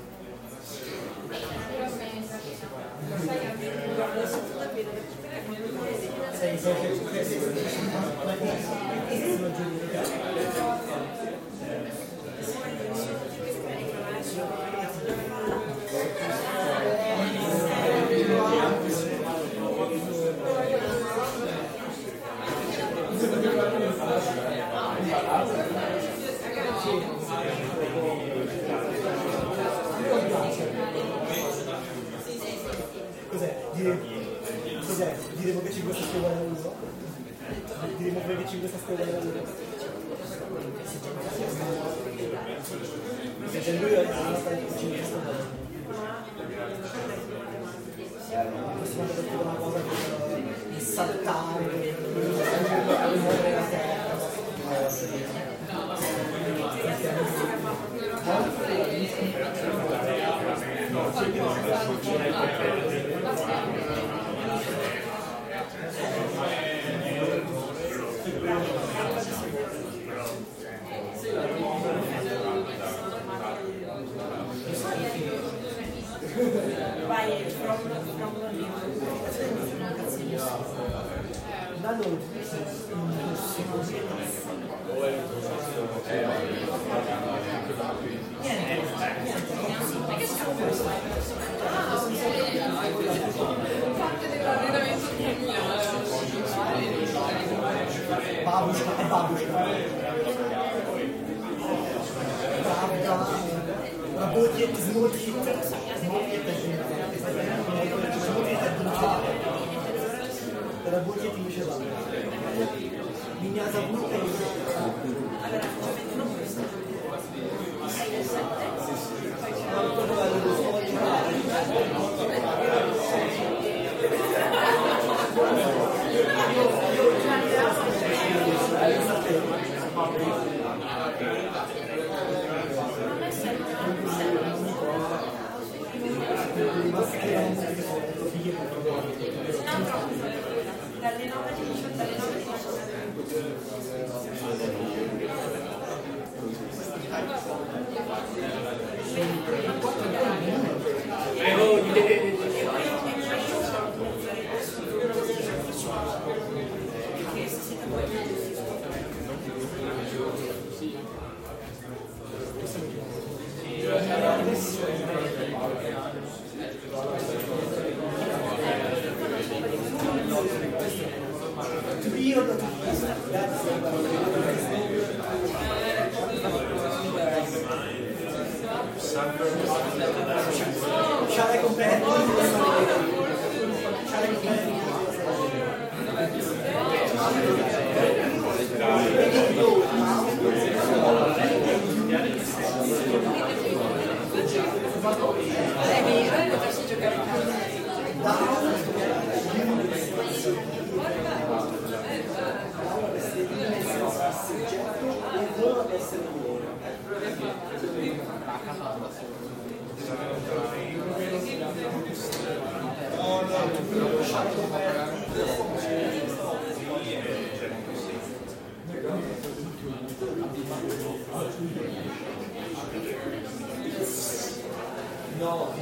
Cos'è? Dire, cos'è? Diremo che cinque sta uguale a uno? Diremo che cinque sta uguale a uno? Se c'è lui è una nota di cinque sta uguale a uno. Possiamo fare una cosa di saltare, di muovere la terra. Vai, Babushka, è Babushka. Pravda, работает внутри, смотрит работает и выживает. Меня зовут dalle nove alle diciotto, dalle nove alle Sciare completo. Sciare completo. Devi potersi giocare. No,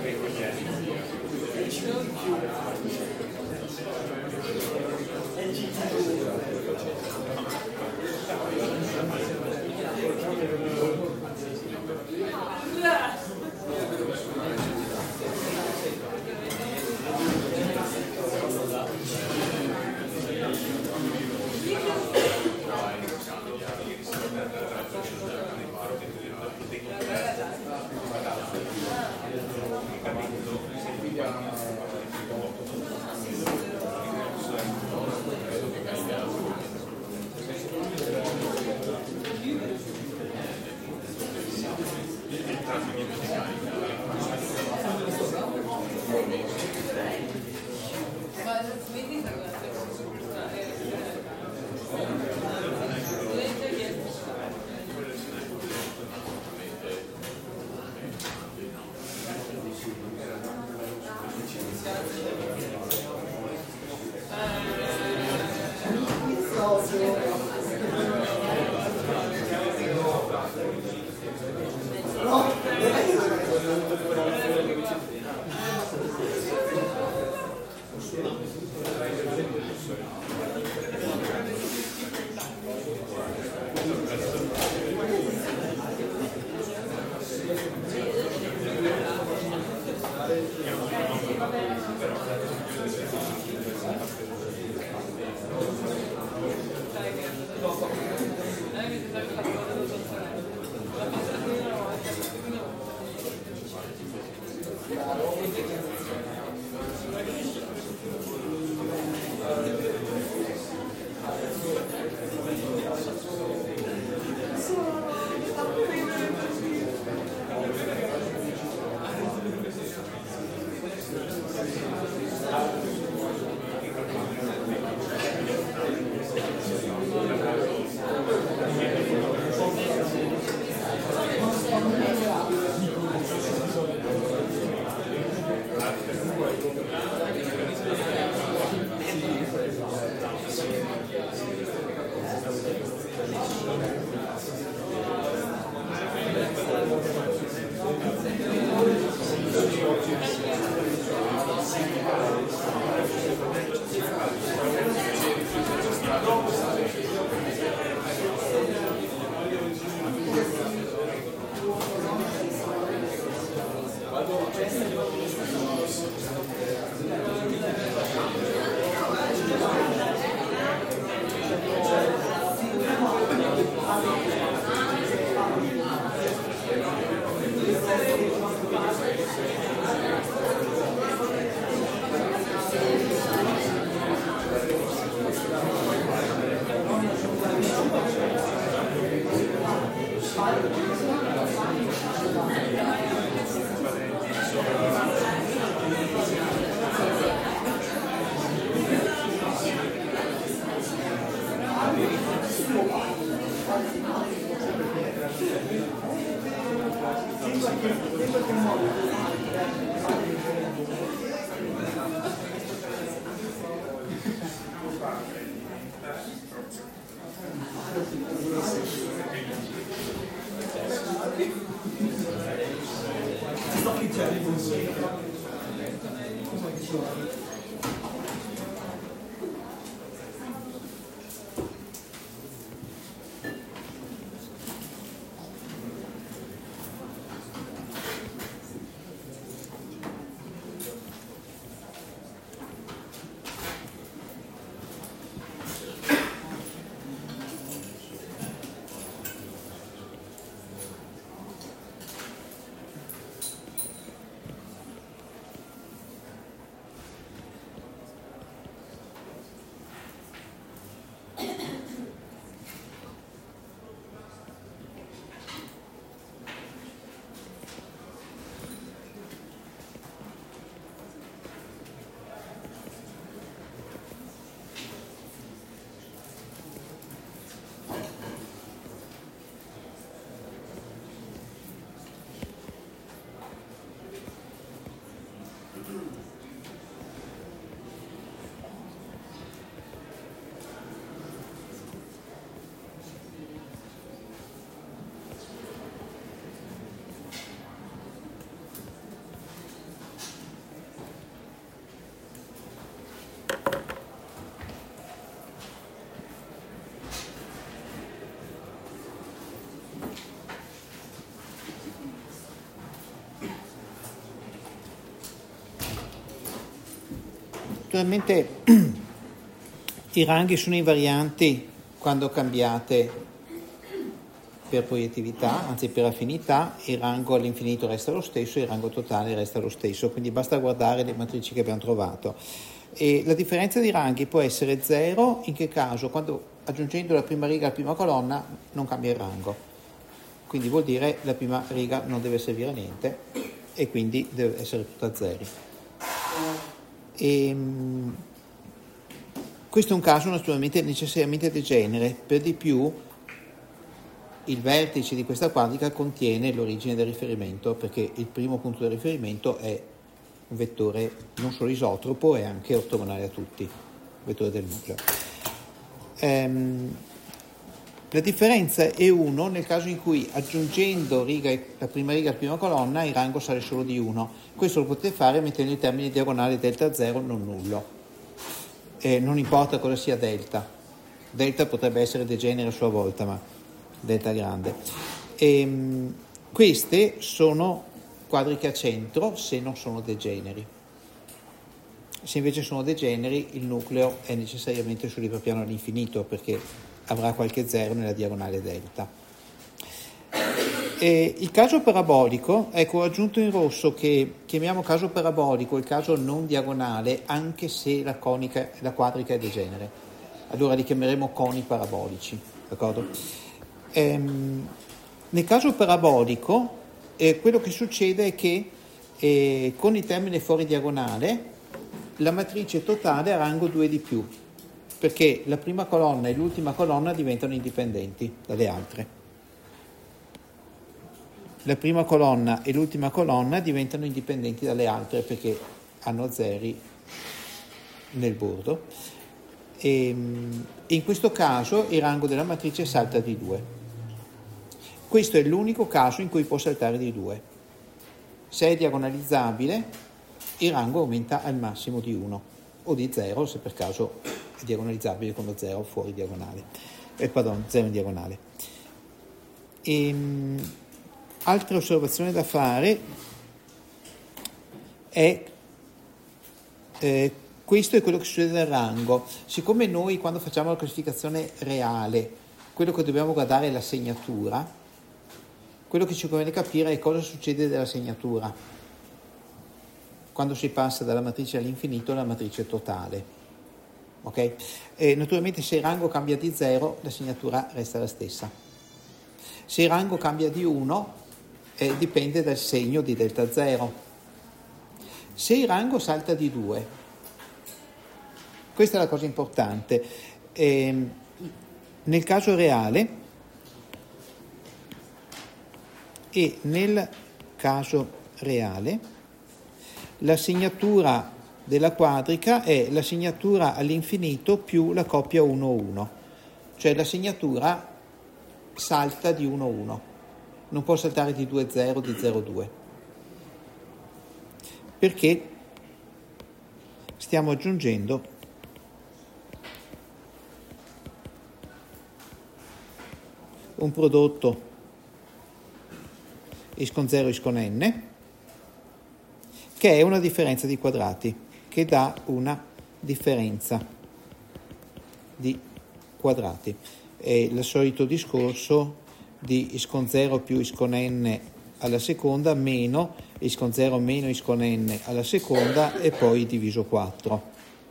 qualche, in qualche modo naturalmente i ranghi sono invarianti quando cambiate per proiettività, anzi per affinità, il rango all'infinito resta lo stesso, il rango totale resta lo stesso, quindi basta guardare le matrici che abbiamo trovato. E la differenza di ranghi può essere zero, in che caso? Quando aggiungendo la prima riga alla prima colonna non cambia il rango, quindi vuol dire la prima riga non deve servire a niente e quindi deve essere tutta a zeri. E, questo è un caso naturalmente necessariamente degenere, per di più il vertice di questa quadrica contiene l'origine del riferimento, perché il primo punto di riferimento è un vettore non solo isotropo, è anche ortogonale a tutti, il vettore del nucleo. Ehm, la differenza è uno nel caso in cui aggiungendo riga, la prima riga alla prima colonna il rango sale solo di uno. Questo lo potete fare mettendo in termini diagonali delta zero non nullo. Eh, non importa cosa sia delta. Delta potrebbe essere degenere a sua volta, ma delta grande. E, queste sono quadriche a centro se non sono degeneri. Se invece sono degeneri il nucleo è necessariamente sull'iperpiano all'infinito, perché avrà qualche zero nella diagonale delta. E il caso parabolico, ecco, ho aggiunto in rosso che chiamiamo caso parabolico il caso non diagonale anche se la conica, la quadrica è degenere. Allora li chiameremo coni parabolici, d'accordo? Ehm, nel caso parabolico eh, quello che succede è che eh, con il termine fuori diagonale la matrice totale ha rango due di più, perché la prima colonna e l'ultima colonna diventano indipendenti dalle altre. La prima colonna e l'ultima colonna diventano indipendenti dalle altre perché hanno zeri nel bordo. E in questo caso il rango della matrice salta di due. Questo è l'unico caso in cui può saltare di due. Se è diagonalizzabile, il rango aumenta al massimo di uno, o di zero se per caso è diagonalizzabile con lo zero fuori diagonale. Eh, pardon, zero in diagonale. E, altra osservazione da fare è eh, questo è quello che succede nel rango. Siccome noi quando facciamo la classificazione reale quello che dobbiamo guardare è la segnatura, quello che ci conviene capire è cosa succede della segnatura quando si passa dalla matrice all'infinito alla matrice totale. Ok? E naturalmente se il rango cambia di zero la segnatura resta la stessa. Se il rango cambia di uno eh, dipende dal segno di delta zero. Se il rango salta di due, questa è la cosa importante, eh, nel caso reale e nel caso reale, la segnatura della quadrica è la segnatura all'infinito più la coppia uno uno, cioè la segnatura salta di uno uno, non può saltare di due zero, di zero due, perché stiamo aggiungendo un prodotto is con zero is con n, che è una differenza di quadrati, che dà una differenza di quadrati. È il solito discorso di is con zero più is con n alla seconda meno is con zero meno is con n alla seconda e poi diviso quattro.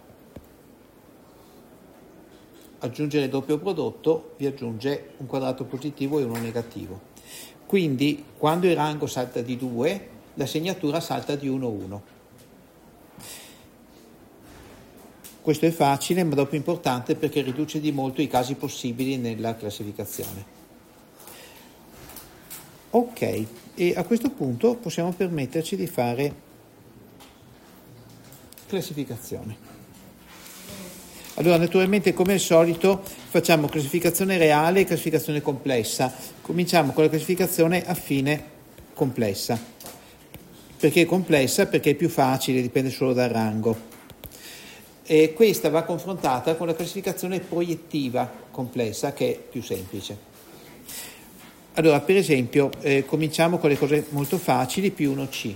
Aggiungere il doppio prodotto vi aggiunge un quadrato positivo e uno negativo. Quindi quando il rango salta di due, la segnatura salta di uno uno. Questo è facile, ma dopo importante perché riduce di molto i casi possibili nella classificazione. Ok, e a questo punto possiamo permetterci di fare classificazione. Allora, naturalmente, come al solito, facciamo classificazione reale e classificazione complessa. Cominciamo con la classificazione affine complessa. Perché è complessa? Perché è più facile, dipende solo dal rango. E questa va confrontata con la classificazione proiettiva complessa, che è più semplice. Allora, per esempio, eh, cominciamo con le cose molto facili, più uno C.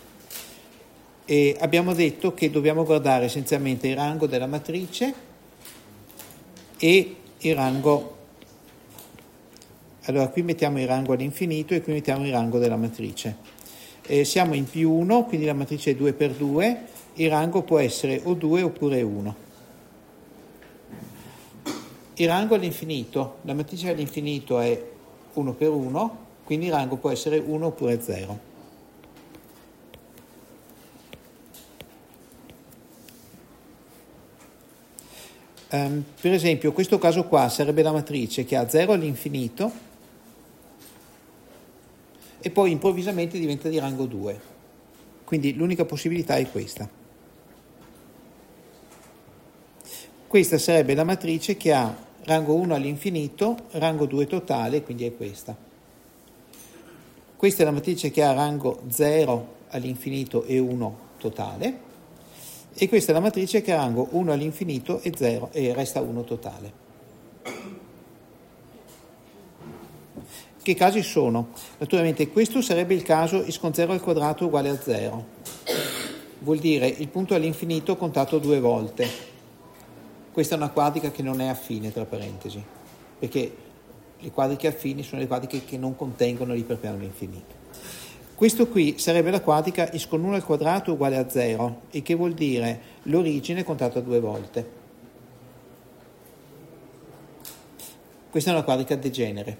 E abbiamo detto che dobbiamo guardare essenzialmente il rango della matrice e il rango. Allora, qui mettiamo il rango all'infinito e qui mettiamo il rango della matrice. Eh, siamo in più uno, quindi la matrice è due per due, il rango può essere o due oppure uno. Il rango all'infinito, la matrice all'infinito è uno per uno, quindi il rango può essere uno oppure zero. Um, per esempio, questo caso qua sarebbe la matrice che ha zero all'infinito e poi improvvisamente diventa di rango due. Quindi l'unica possibilità è questa. Questa sarebbe la matrice che ha rango uno all'infinito, rango due totale, quindi è questa. Questa è la matrice che ha rango zero all'infinito e uno totale, e questa è la matrice che ha rango uno all'infinito e zero e resta uno totale. Che casi sono? Naturalmente questo sarebbe il caso is con zero al quadrato uguale a zero. Vuol dire il punto all'infinito contato due volte. Questa è una quadrica che non è affine, tra parentesi, perché le quadriche affini sono le quadriche che non contengono l'iperpiano all'infinito. Questo qui sarebbe la quadrica is con uno al quadrato uguale a zero, e che vuol dire l'origine contata due volte. Questa è una quadrica degenere.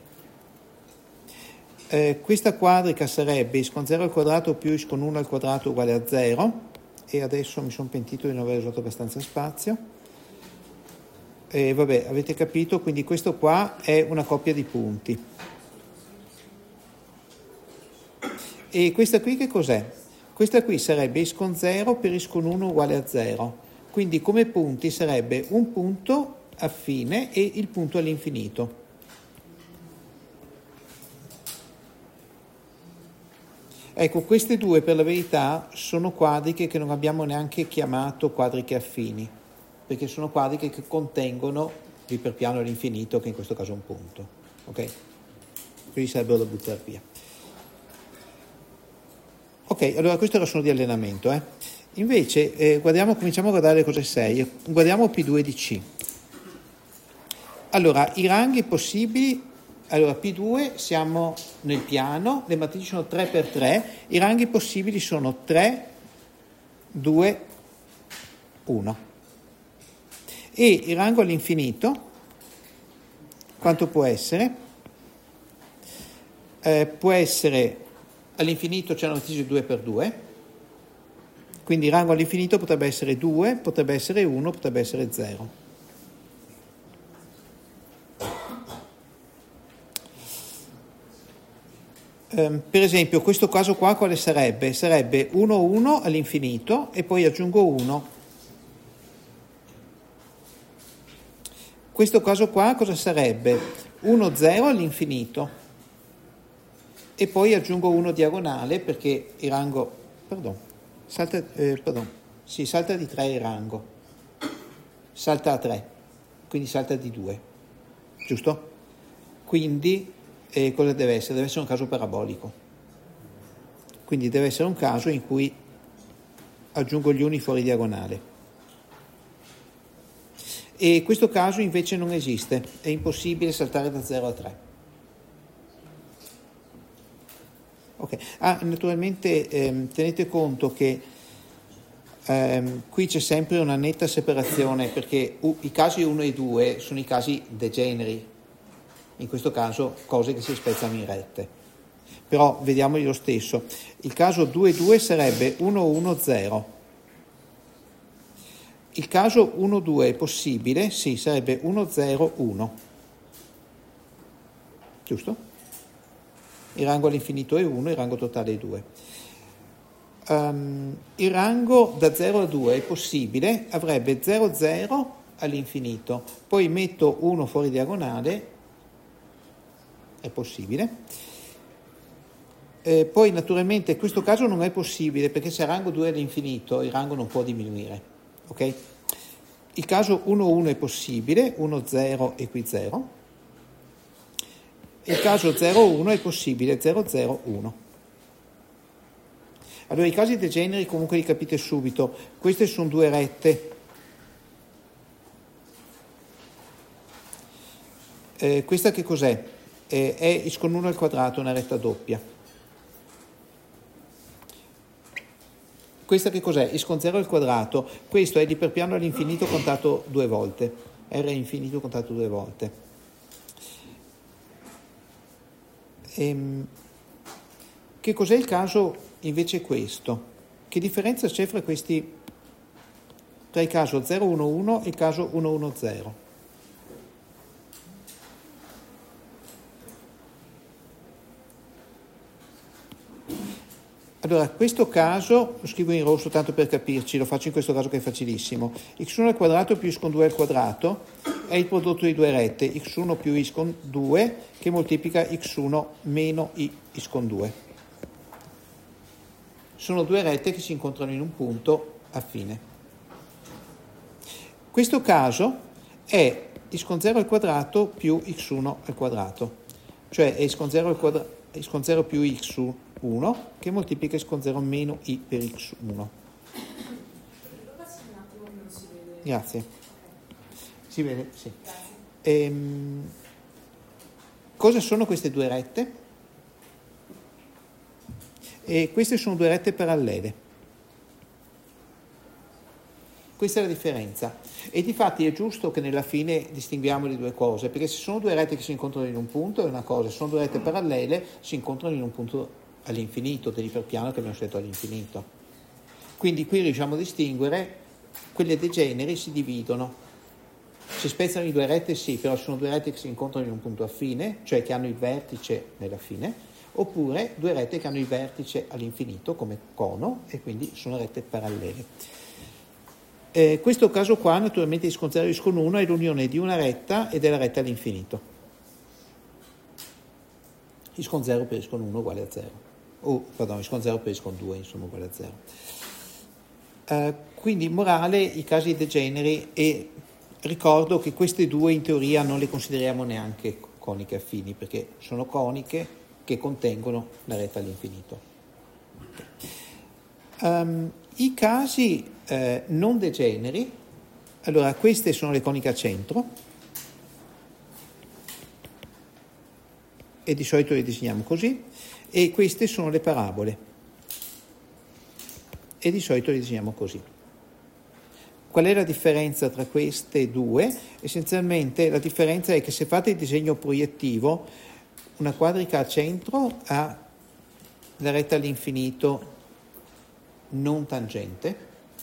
Eh, questa quadrica sarebbe is con zero al quadrato più is con uno al quadrato uguale a zero, e adesso mi sono pentito di non aver usato abbastanza spazio. E vabbè, avete capito, quindi questo qua è una coppia di punti. E questa qui che cos'è? Questa qui sarebbe is con zero per is con uno uguale a zero. Quindi come punti sarebbe un punto affine e il punto all'infinito. Ecco, queste due per la verità sono quadriche che non abbiamo neanche chiamato quadriche affini, perché sono quadriche che contengono l'iperpiano all'infinito, che in questo caso è un punto. Ok? Quindi sarebbero da buttare via. Ok, allora questo era solo di allenamento. Eh? Invece, eh, guardiamo, cominciamo a guardare le cose serie. Guardiamo P due di C. Allora, i ranghi possibili, allora P due siamo nel piano, le matrici sono tre per tre, i ranghi possibili sono tre, due, uno. E il rango all'infinito, quanto può essere? Eh, può essere, all'infinito c'è una matrice due per due, quindi il rango all'infinito potrebbe essere due, potrebbe essere uno, potrebbe essere zero. Um, per esempio, questo caso qua quale sarebbe? Sarebbe uno uno all'infinito e poi aggiungo uno. Questo caso qua cosa sarebbe? uno zero all'infinito e poi aggiungo uno diagonale perché il rango, pardon, salta, eh, pardon, sì, salta di tre il rango, salta a tre, quindi salta di due, giusto? Quindi eh, cosa deve essere? Deve essere un caso parabolico, quindi deve essere un caso in cui aggiungo gli uni fuori diagonale. E questo caso invece non esiste, è impossibile saltare da zero a tre. Ok, ah, naturalmente ehm, tenete conto che ehm, qui c'è sempre una netta separazione perché uh, i casi uno e due sono i casi degeneri, in questo caso cose che si spezzano in rette, però vediamoli lo stesso. Il caso due due sarebbe uno uno zero. Il caso uno due è possibile? Sì, sarebbe uno zero uno. Giusto? Il rango all'infinito è uno, il rango totale è due. Um, il rango da zero a due è possibile, avrebbe zero zero all'infinito, poi metto uno fuori diagonale, è possibile. Eh, poi naturalmente in questo caso non è possibile perché se il rango due è all'infinito il rango non può diminuire. Ok? Il caso uno uno è possibile, uno zero e qui zero. Il caso zero uno è possibile, zero zero uno. Allora i casi degeneri comunque li capite subito. Queste sono due rette. Eh, questa che cos'è? Eh, è is con uno al quadrato, una retta doppia. Questa che cos'è? Is con zero al quadrato. Questo è l'iperpiano all'infinito contato due volte. R infinito contato due volte. Ehm, che cos'è il caso invece questo? Che differenza c'è fra questi, tra il caso zero uno uno e il caso uno uno zero? Allora, questo caso, lo scrivo in rosso tanto per capirci, lo faccio in questo caso che è facilissimo. x uno al quadrato più y con due al quadrato è il prodotto di due rette, x uno più y con due che moltiplica x uno meno y con due. Sono due rette che si incontrano in un punto affine. Questo caso è x con zero al quadrato più x uno al quadrato, cioè è x con zero al quadrato, x con zero più x uno che moltiplica x con zero meno i per x uno. Grazie. Si vede? Sì. Ehm, cosa sono queste due rette? E queste sono due rette parallele. Questa è la differenza. E difatti è giusto che nella fine distinguiamo le due cose, perché se sono due rette che si incontrano in un punto è una cosa, se sono due rette parallele si incontrano in un punto all'infinito, dell'iperpiano che abbiamo scelto all'infinito. Quindi qui riusciamo a distinguere, quelle degeneri si dividono. Si spezzano in due rette, sì, però sono due rette che si incontrano in un punto affine, cioè che hanno il vertice nella fine, oppure due rette che hanno il vertice all'infinito come cono e quindi sono rette parallele. Eh, questo caso qua naturalmente x con zero e x con uno è l'unione di una retta e della retta all'infinito. X con zero per x con uno uguale a zero. Oh, pardon, x con zero per x con due insomma uguale a zero. Eh, quindi morale, i casi degeneri, e ricordo che queste due in teoria non le consideriamo neanche coniche affini perché sono coniche che contengono la retta all'infinito. Um, I casi eh, non degeneri, allora queste sono le coniche a centro e di solito le disegniamo così, e queste sono le parabole e di solito le disegniamo così. Qual è la differenza tra queste due? Essenzialmente la differenza è che se fate il disegno proiettivo, una quadrica a centro ha la retta all'infinito non tangente,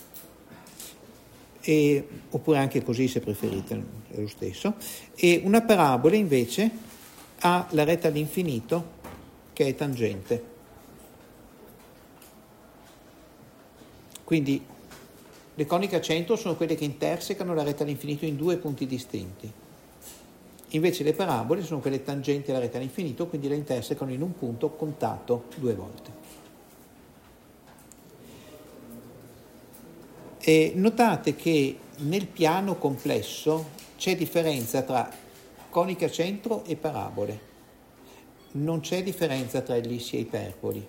e, oppure anche così se preferite, è lo stesso, e una parabola invece ha la retta all'infinito che che è tangente. Quindi le coniche a centro sono quelle che intersecano la retta all'infinito in due punti distinti. Invece le parabole sono quelle tangenti alla retta all'infinito, quindi le intersecano in un punto contato due volte. E notate che nel piano complesso c'è differenza tra coniche a centro e parabole. Non c'è differenza tra ellissi e iperboli.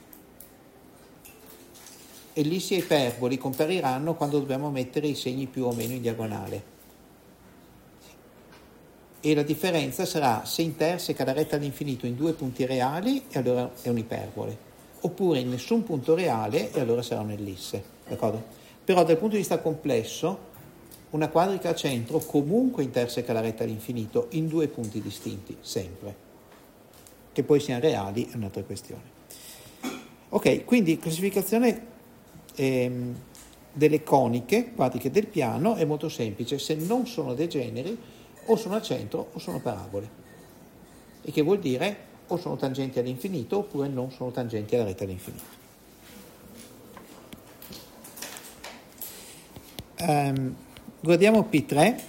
Ellissi e iperboli compariranno quando dobbiamo mettere i segni più o meno in diagonale. E la differenza sarà se interseca la retta all'infinito in due punti reali e allora è un'iperbole, oppure in nessun punto reale e allora sarà un'ellisse, d'accordo? Però dal punto di vista complesso una quadrica a centro comunque interseca la retta all'infinito in due punti distinti, sempre. Che poi siano reali è un'altra questione. Ok, quindi classificazione ehm, delle coniche quadriche del piano è molto semplice: se non sono degeneri o sono a centro o sono parabole, e che vuol dire o sono tangenti all'infinito oppure non sono tangenti alla retta all'infinito. Um, guardiamo P tre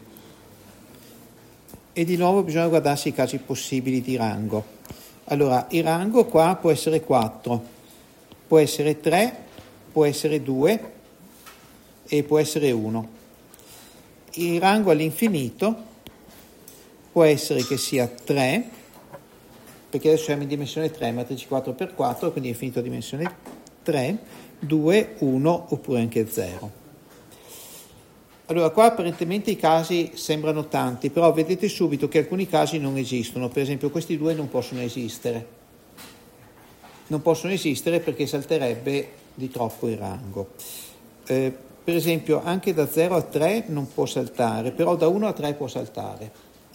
e di nuovo bisogna guardarsi i casi possibili di rango. Allora, il rango qua può essere quattro, può essere tre, può essere due e può essere uno. Il rango all'infinito può essere che sia tre, perché adesso siamo in dimensione tre, matrice quattro per quattro, quindi infinito dimensione tre, due, uno oppure anche zero. Allora, qua apparentemente i casi sembrano tanti, però vedete subito che alcuni casi non esistono. Per esempio questi due non possono esistere. Non possono esistere perché salterebbe di troppo il rango. Eh, Per esempio anche da zero a tre non può saltare, però da uno a tre può saltare.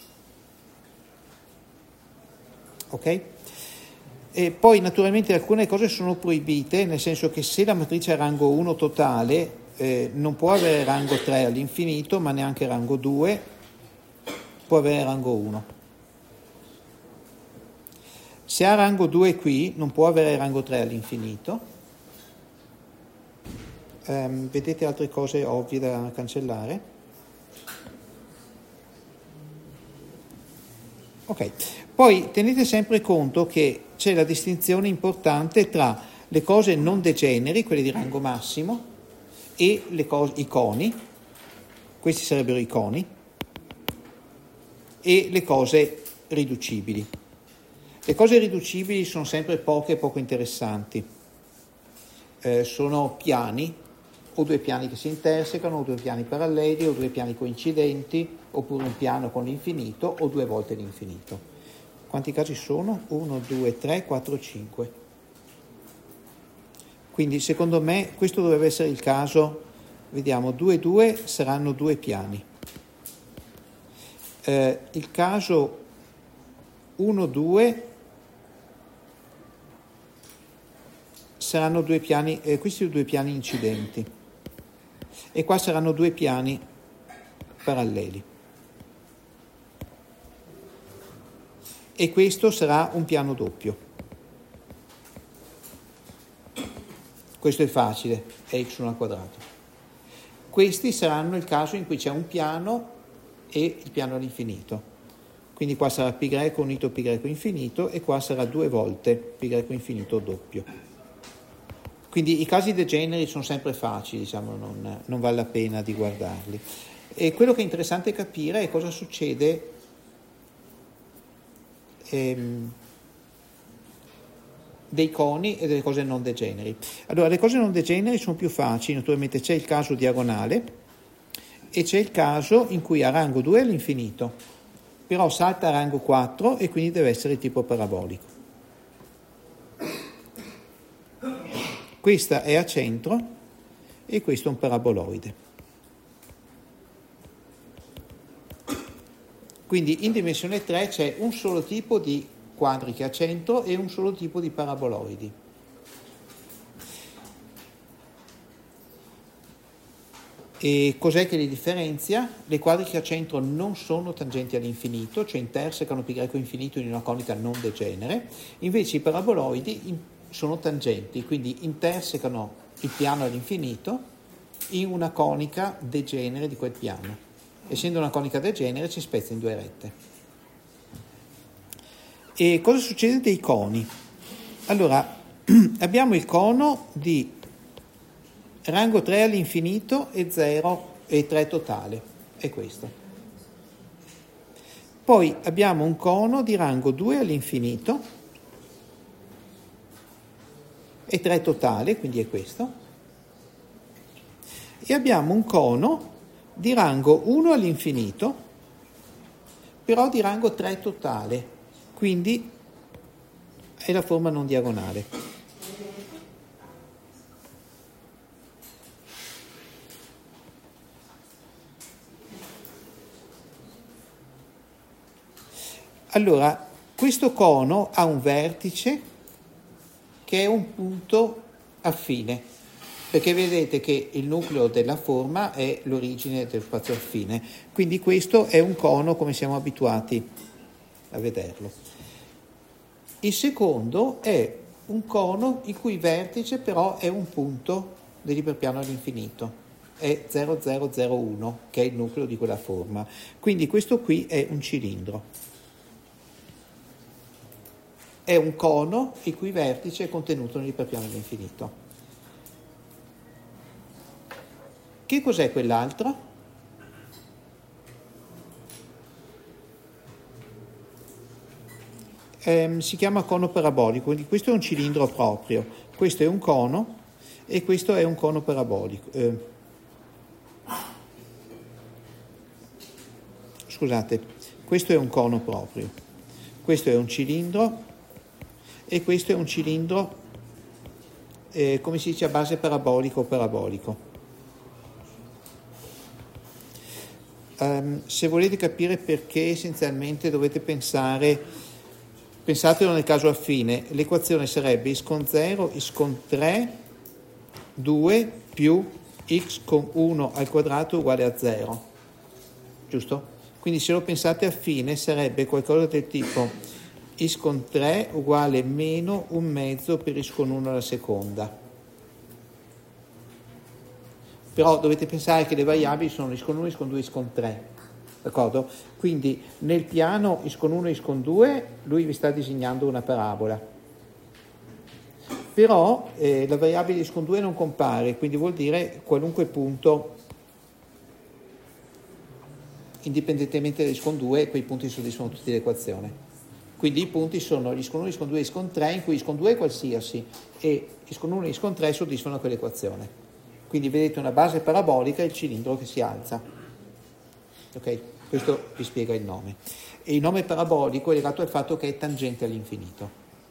Ok? E poi naturalmente alcune cose sono proibite, nel senso che se la matrice ha rango uno totale eh, non può avere rango tre all'infinito, ma neanche rango due, può avere rango uno. Se ha rango due qui non può avere rango tre all'infinito. Um, vedete altre cose ovvie da cancellare? Ok, poi tenete sempre conto che c'è la distinzione importante tra le cose non degeneri, quelle di rango massimo, e le cose, i coni, questi sarebbero i coni, e le cose riducibili. Le cose riducibili sono sempre poche e poco interessanti, eh, sono piani, o due piani che si intersecano, o due piani paralleli, o due piani coincidenti, oppure un piano con l'infinito, o due volte l'infinito. Quanti casi sono? uno, due, tre, quattro, cinque. Quindi secondo me questo dovrebbe essere il caso, vediamo, due, due saranno due piani. Eh, il caso uno, due saranno due piani, eh, questi sono due piani incidenti. E qua saranno due piani paralleli. E questo sarà un piano doppio. Questo è facile, è x uno al quadrato. Questi saranno il caso in cui c'è un piano e il piano all'infinito. Quindi qua sarà π greco unito π greco infinito e qua sarà due volte π greco infinito doppio. Quindi i casi degeneri sono sempre facili, diciamo, non, non vale la pena di guardarli. E quello che è interessante capire è cosa succede ehm, dei coni e delle cose non degeneri. Allora, le cose non degeneri sono più facili, naturalmente c'è il caso diagonale e c'è il caso in cui ha rango due all'infinito, però salta a rango quattro e quindi deve essere tipo parabolico. Questa è a centro e questo è un paraboloide. Quindi in dimensione tre c'è un solo tipo di quadriche a centro e un solo tipo di paraboloidi. E cos'è che li differenzia? Le quadriche a centro non sono tangenti all'infinito, cioè intersecano pi greco infinito in una conica non degenere, invece i paraboloidi in, sono tangenti, quindi intersecano il piano all'infinito in una conica degenere di quel piano. Essendo una conica degenere ci spezza in due rette. E cosa succede dei coni? Allora, abbiamo il cono di rango tre all'infinito e zero e tre totale, è questo. Poi abbiamo un cono di rango due all'infinito e tre totale, quindi è questo. E abbiamo un cono di rango uno all'infinito, però di rango tre totale, quindi è la forma non diagonale. Allora, questo cono ha un vertice che è un punto affine, perché vedete che il nucleo della forma è l'origine dello spazio affine, quindi questo è un cono come siamo abituati a vederlo. Il secondo è un cono il cui vertice però è un punto dell'iperpiano all'infinito, è zero zero zero uno, che è il nucleo di quella forma, quindi questo qui è un cilindro. È un cono il cui vertice è contenuto nell'iperpiano all'infinito. Che cos'è quell'altro? Eh, si chiama cono parabolico, quindi questo è un cilindro proprio, questo è un cono e questo è un cono parabolico. Eh, scusate, questo è un cono proprio, questo è un cilindro e questo è un cilindro, eh, come si dice, a base parabolico o parabolico. Um, se volete capire perché, essenzialmente dovete pensare, pensatelo nel caso affine, l'equazione sarebbe x con zero, x con tre, due più x con uno al quadrato uguale a zero, giusto? Quindi se lo pensate affine sarebbe qualcosa del tipo x con tre uguale meno un mezzo per x con uno alla seconda. Però dovete pensare che le variabili sono x con uno, x con due, x con tre, d'accordo? Quindi nel piano x con uno, x con due lui vi sta disegnando una parabola, però eh, la variabile x con due non compare, quindi vuol dire qualunque punto, indipendentemente da x con due, quei punti soddisfano tutti l'equazione. Quindi i punti sono x con uno, x con due, x con tre, in cui x con due è qualsiasi e x con uno e x con tre soddisfano quell'equazione. Quindi vedete una base parabolica e il cilindro che si alza. Ok? Questo vi spiega il nome. E il nome parabolico è legato al fatto che è tangente all'infinito.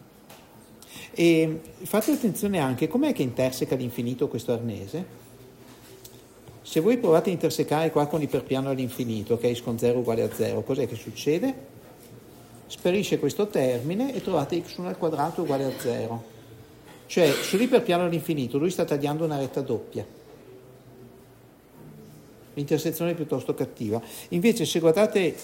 E fate attenzione anche, com'è che interseca l'infinito questo arnese? Se voi provate a intersecare qua con l'iperpiano all'infinito, che è x con zero uguale a zero, cos'è che succede? Sparisce questo termine e trovate x uno al quadrato uguale a zero. Cioè, sull'iperpiano all'infinito lui sta tagliando una retta doppia. L'intersezione è piuttosto cattiva. Invece, se guardate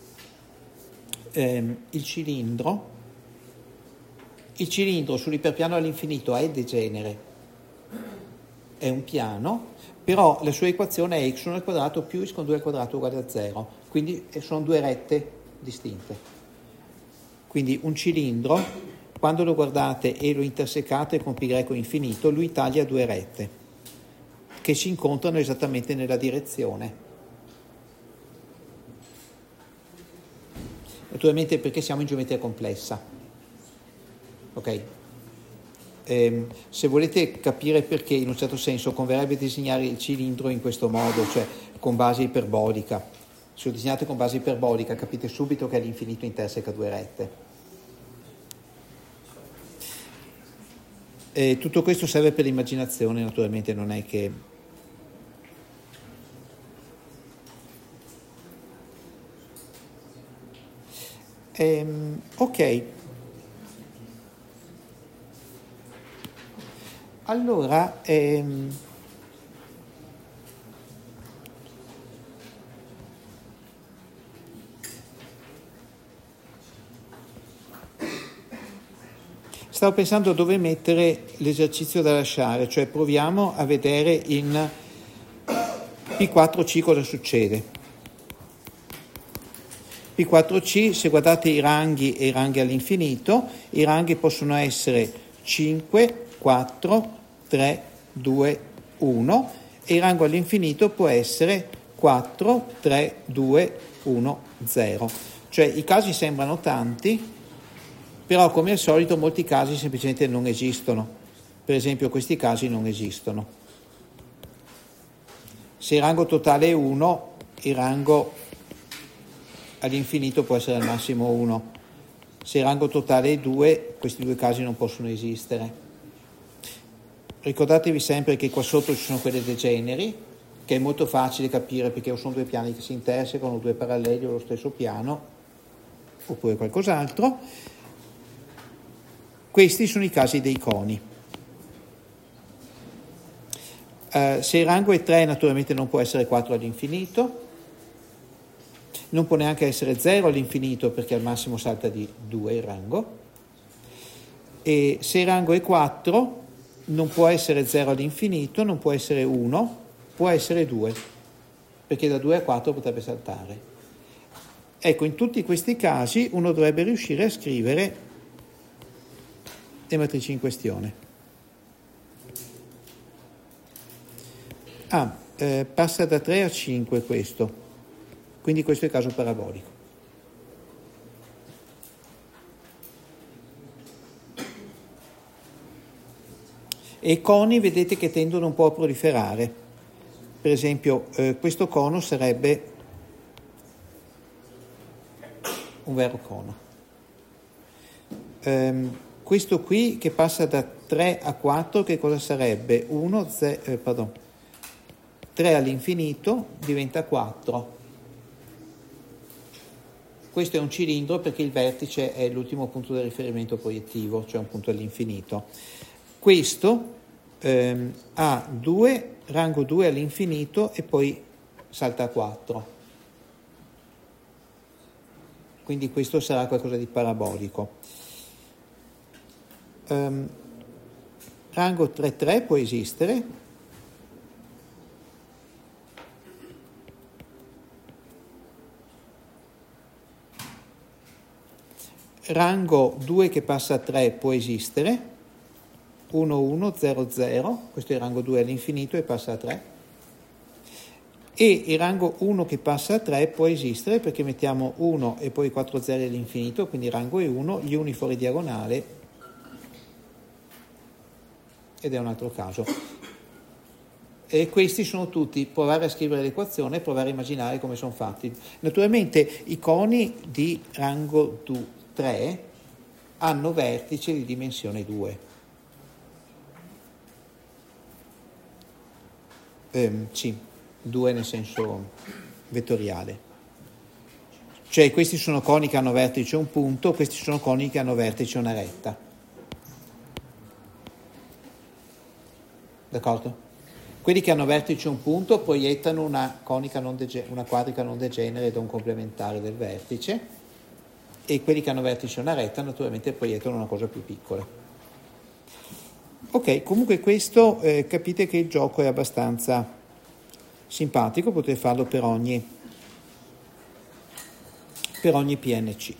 ehm, il cilindro, il cilindro sull'iperpiano all'infinito è degenere, è un piano, però la sua equazione è x uno al quadrato più x con due al quadrato uguale a zero. Quindi sono due rette distinte. Quindi un cilindro, quando lo guardate e lo intersecate con pi greco infinito, lui taglia due rette che si incontrano esattamente nella direzione. Naturalmente perché siamo in geometria complessa. Ok? Eh, se volete capire perché, in un certo senso, converrebbe disegnare il cilindro in questo modo, cioè con base iperbolica. Se lo disegnate con base iperbolica capite subito che all'infinito interseca due rette. E tutto questo serve per l'immaginazione, naturalmente non è che... Ehm, ok. Allora... Ehm... stavo pensando dove mettere l'esercizio da lasciare, cioè proviamo a vedere in P quattro C cosa succede. P quattro C, se guardate i ranghi e i ranghi all'infinito, i ranghi possono essere cinque, quattro, tre, due, uno e il rango all'infinito può essere quattro, tre, due, uno, zero. Cioè i casi sembrano tanti, però come al solito molti casi semplicemente non esistono. Per esempio questi casi non esistono. Se il rango totale è uno, il rango all'infinito può essere al massimo uno. Se il rango totale è due, questi due casi non possono esistere. Ricordatevi sempre che qua sotto ci sono quelle degeneri, che è molto facile capire perché o sono due piani che si intersecano, due paralleli o lo stesso piano, oppure qualcos'altro. Questi sono i casi dei coni. Uh, se il rango è tre, naturalmente non può essere quattro all'infinito, non può neanche essere zero all'infinito perché al massimo salta di due il rango, e se il rango è quattro non può essere zero all'infinito, non può essere uno, può essere due, perché da due a quattro potrebbe saltare. Ecco, in tutti questi casi uno dovrebbe riuscire a scrivere le matrici in questione. Ah, eh, passa da tre a cinque questo, quindi questo è il caso parabolico. E i coni vedete che tendono un po' a proliferare. Per esempio eh, questo cono sarebbe un vero cono. Ehm, questo qui che passa da tre a quattro, che cosa sarebbe? uno, zero, eh, pardon, tre all'infinito diventa quattro. Questo è un cilindro perché il vertice è l'ultimo punto di riferimento proiettivo, cioè un punto all'infinito. Questo ehm, ha due, rango due all'infinito e poi salta a quattro. Quindi questo sarà qualcosa di parabolico. Um, rango tre tre può esistere. Rango due che passa a tre può esistere. uno uno zero zero, questo è il rango due all'infinito e passa a tre, e il rango uno che passa a tre può esistere perché mettiamo uno e poi quattro zeri all'infinito, quindi il rango è uno, gli uni fuori diagonale ed è un altro caso. E questi sono tutti, provare a scrivere l'equazione e provare a immaginare come sono fatti. Naturalmente i coni di rango tre hanno vertice di dimensione due. Eh, sì, due nel senso vettoriale. Cioè questi sono coni che hanno vertice un punto, questi sono coni che hanno vertice una retta. D'accordo? Quelli che hanno vertice un punto proiettano una conica non dege- una quadrica non degenere da un complementare del vertice, e quelli che hanno vertice una retta naturalmente proiettano una cosa più piccola. Ok, comunque questo eh, capite che il gioco è abbastanza simpatico, potete farlo per ogni, per ogni P N C.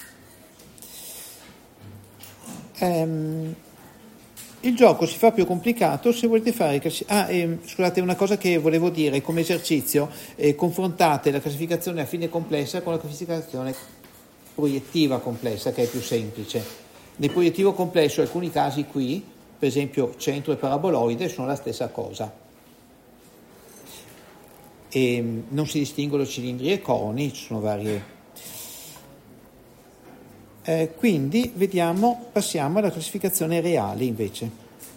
Um, il gioco si fa più complicato se volete fare... Ah, eh, scusate, una cosa che volevo dire come esercizio, eh, confrontate la classificazione affine complessa con la classificazione proiettiva complessa, che è più semplice. Nel proiettivo complesso alcuni casi qui, per esempio centro e paraboloide, sono la stessa cosa. E non si distinguono cilindri e coni, ci sono varie. Eh, quindi vediamo, passiamo alla classificazione reale invece.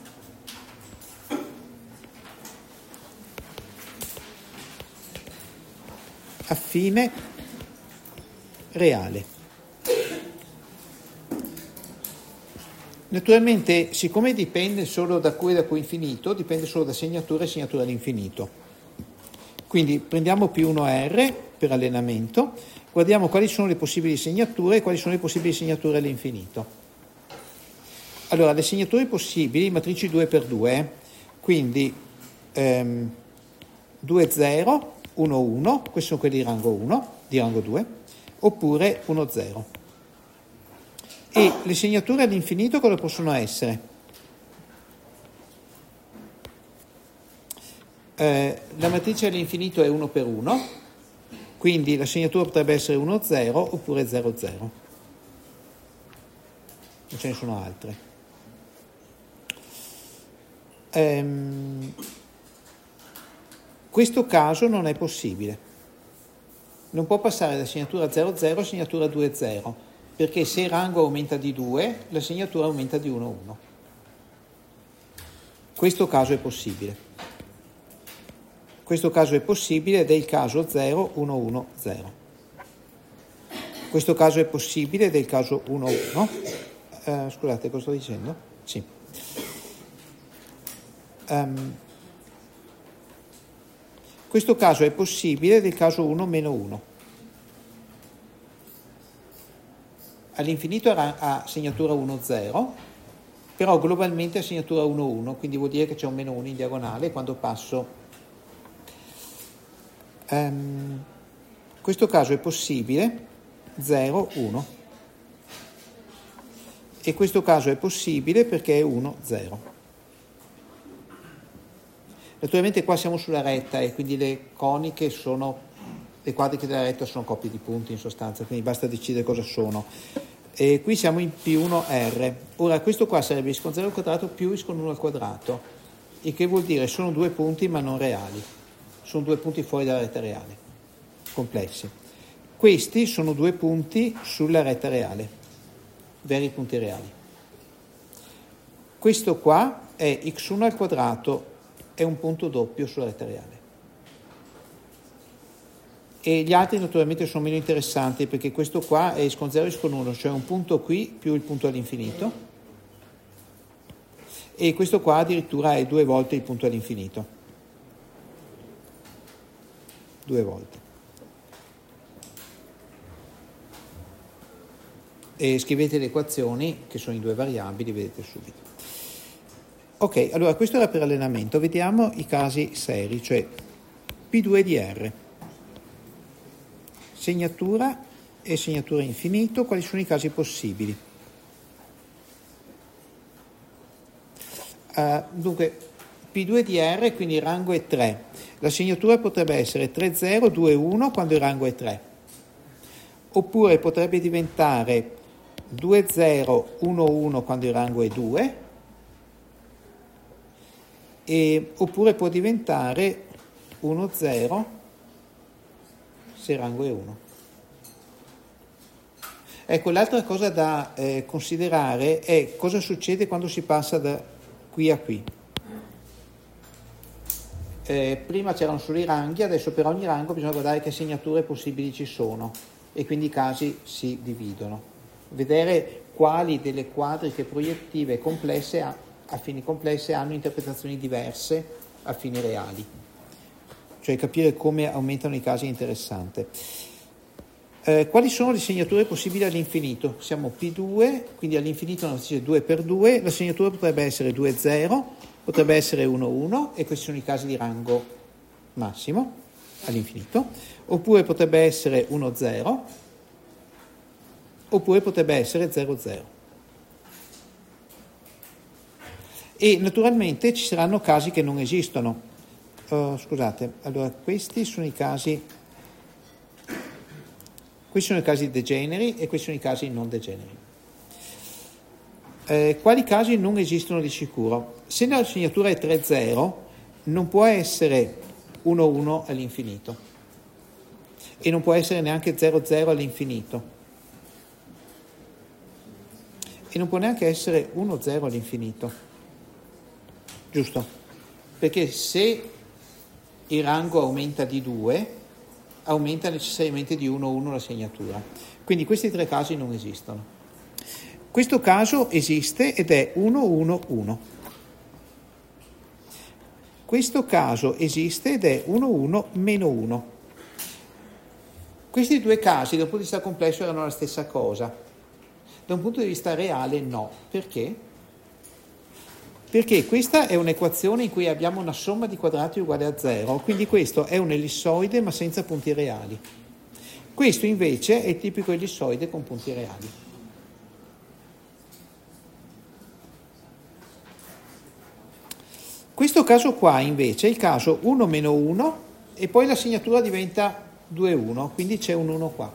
Affine reale. Naturalmente, siccome dipende solo da Q e da Q infinito, dipende solo da segnatura e segnatura all'infinito. Quindi prendiamo P uno R per allenamento, guardiamo quali sono le possibili segnature e quali sono le possibili segnature all'infinito. Allora, le segnature possibili, matrici due per due, eh? Quindi ehm, due zero, uno uno, questi sono quelli di rango uno, di rango due, oppure uno zero. E le segnature all'infinito cosa possono essere? Eh, la matrice all'infinito è uno per uno, quindi la segnatura potrebbe essere uno zero oppure zero zero. Non ce ne sono altre. Ehm, questo caso non è possibile. Non può passare da segnatura zero zero a segnatura due zero, perché se il rango aumenta di due, la segnatura aumenta di uno uno. Questo caso è possibile. Questo caso è possibile ed è il caso zero uno uno zero. Questo caso è possibile ed è il caso uno uno. Uh, scusate, cosa sto dicendo? Sì. Um, questo caso è possibile ed è il caso uno meno uno. All'infinito ha segnatura uno zero, però globalmente ha segnatura uno uno, quindi vuol dire che c'è un meno uno in diagonale quando passo. Um, questo caso è possibile zero uno e questo caso è possibile perché è uno zero. Naturalmente qua siamo sulla retta e quindi le coniche sono, le quadriche della retta sono coppie di punti in sostanza, quindi basta decidere cosa sono. E qui siamo in P uno R. Ora questo qua sarebbe is con zero al quadrato più is con uno al quadrato, il che vuol dire sono due punti ma non reali. Sono due punti fuori dalla retta reale, complessi. Questi sono due punti sulla retta reale, veri punti reali. Questo qua è x uno al quadrato, è un punto doppio sulla retta reale. E gli altri naturalmente sono meno interessanti perché questo qua è is con zero, is con uno, cioè un punto qui più il punto all'infinito. E questo qua addirittura è due volte il punto all'infinito. Due volte. E scrivete le equazioni che sono in due variabili, vedete subito. Ok, allora questo era per allenamento. Vediamo i casi seri, cioè P due di R. Segnatura e segnatura infinito, quali sono i casi possibili? Uh, dunque, P due di R, quindi il rango è tre. La segnatura potrebbe essere tre zero due uno quando il rango è tre. Oppure potrebbe diventare due zero uno uno quando il rango è due. E, oppure può diventare uno zero se il rango è uno. Ecco, l'altra cosa da eh, considerare è cosa succede quando si passa da qui a qui. Eh, prima c'erano solo i ranghi, adesso per ogni rango bisogna guardare che segnature possibili ci sono e quindi i casi si dividono. Vedere quali delle quadriche proiettive complesse a, a fini complesse hanno interpretazioni diverse a fini reali. Cioè capire come aumentano i casi è interessante. Eh, quali sono le segnature possibili all'infinito? Siamo P due, quindi all'infinito una matrice due per due, la segnatura potrebbe essere due zero, potrebbe essere uno uno, e questi sono i casi di rango massimo all'infinito, oppure potrebbe essere uno zero, oppure potrebbe essere zero zero. E naturalmente ci saranno casi che non esistono. Uh, scusate, allora questi sono i casi, questi sono i casi degeneri e questi sono i casi non degeneri. Eh, quali casi non esistono di sicuro? Se la segnatura è tre zero non può essere uno uno all'infinito e non può essere neanche zero zero all'infinito e non può neanche essere uno zero all'infinito, giusto? Perché se il rango aumenta di due, aumenta necessariamente di uno uno la segnatura. Quindi questi tre casi non esistono. Questo caso esiste ed è uno uno uno. Questo caso esiste ed è uno uno meno uno. Questi due casi da un punto di vista complesso erano la stessa cosa. Da un punto di vista reale no. Perché? Perché questa è un'equazione in cui abbiamo una somma di quadrati uguale a zero, quindi questo è un ellissoide ma senza punti reali. Questo invece è il tipico ellissoide con punti reali. Questo caso qua invece è il caso uno meno uno e poi la segnatura diventa due uno, quindi c'è un uno qua.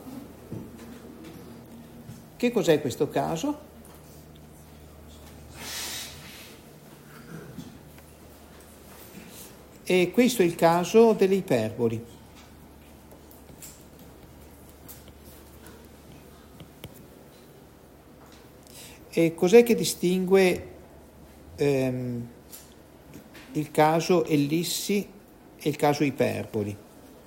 Che cos'è questo caso? E questo è il caso delle iperboli. E cos'è che distingue ehm, il caso ellissi e il caso iperboli?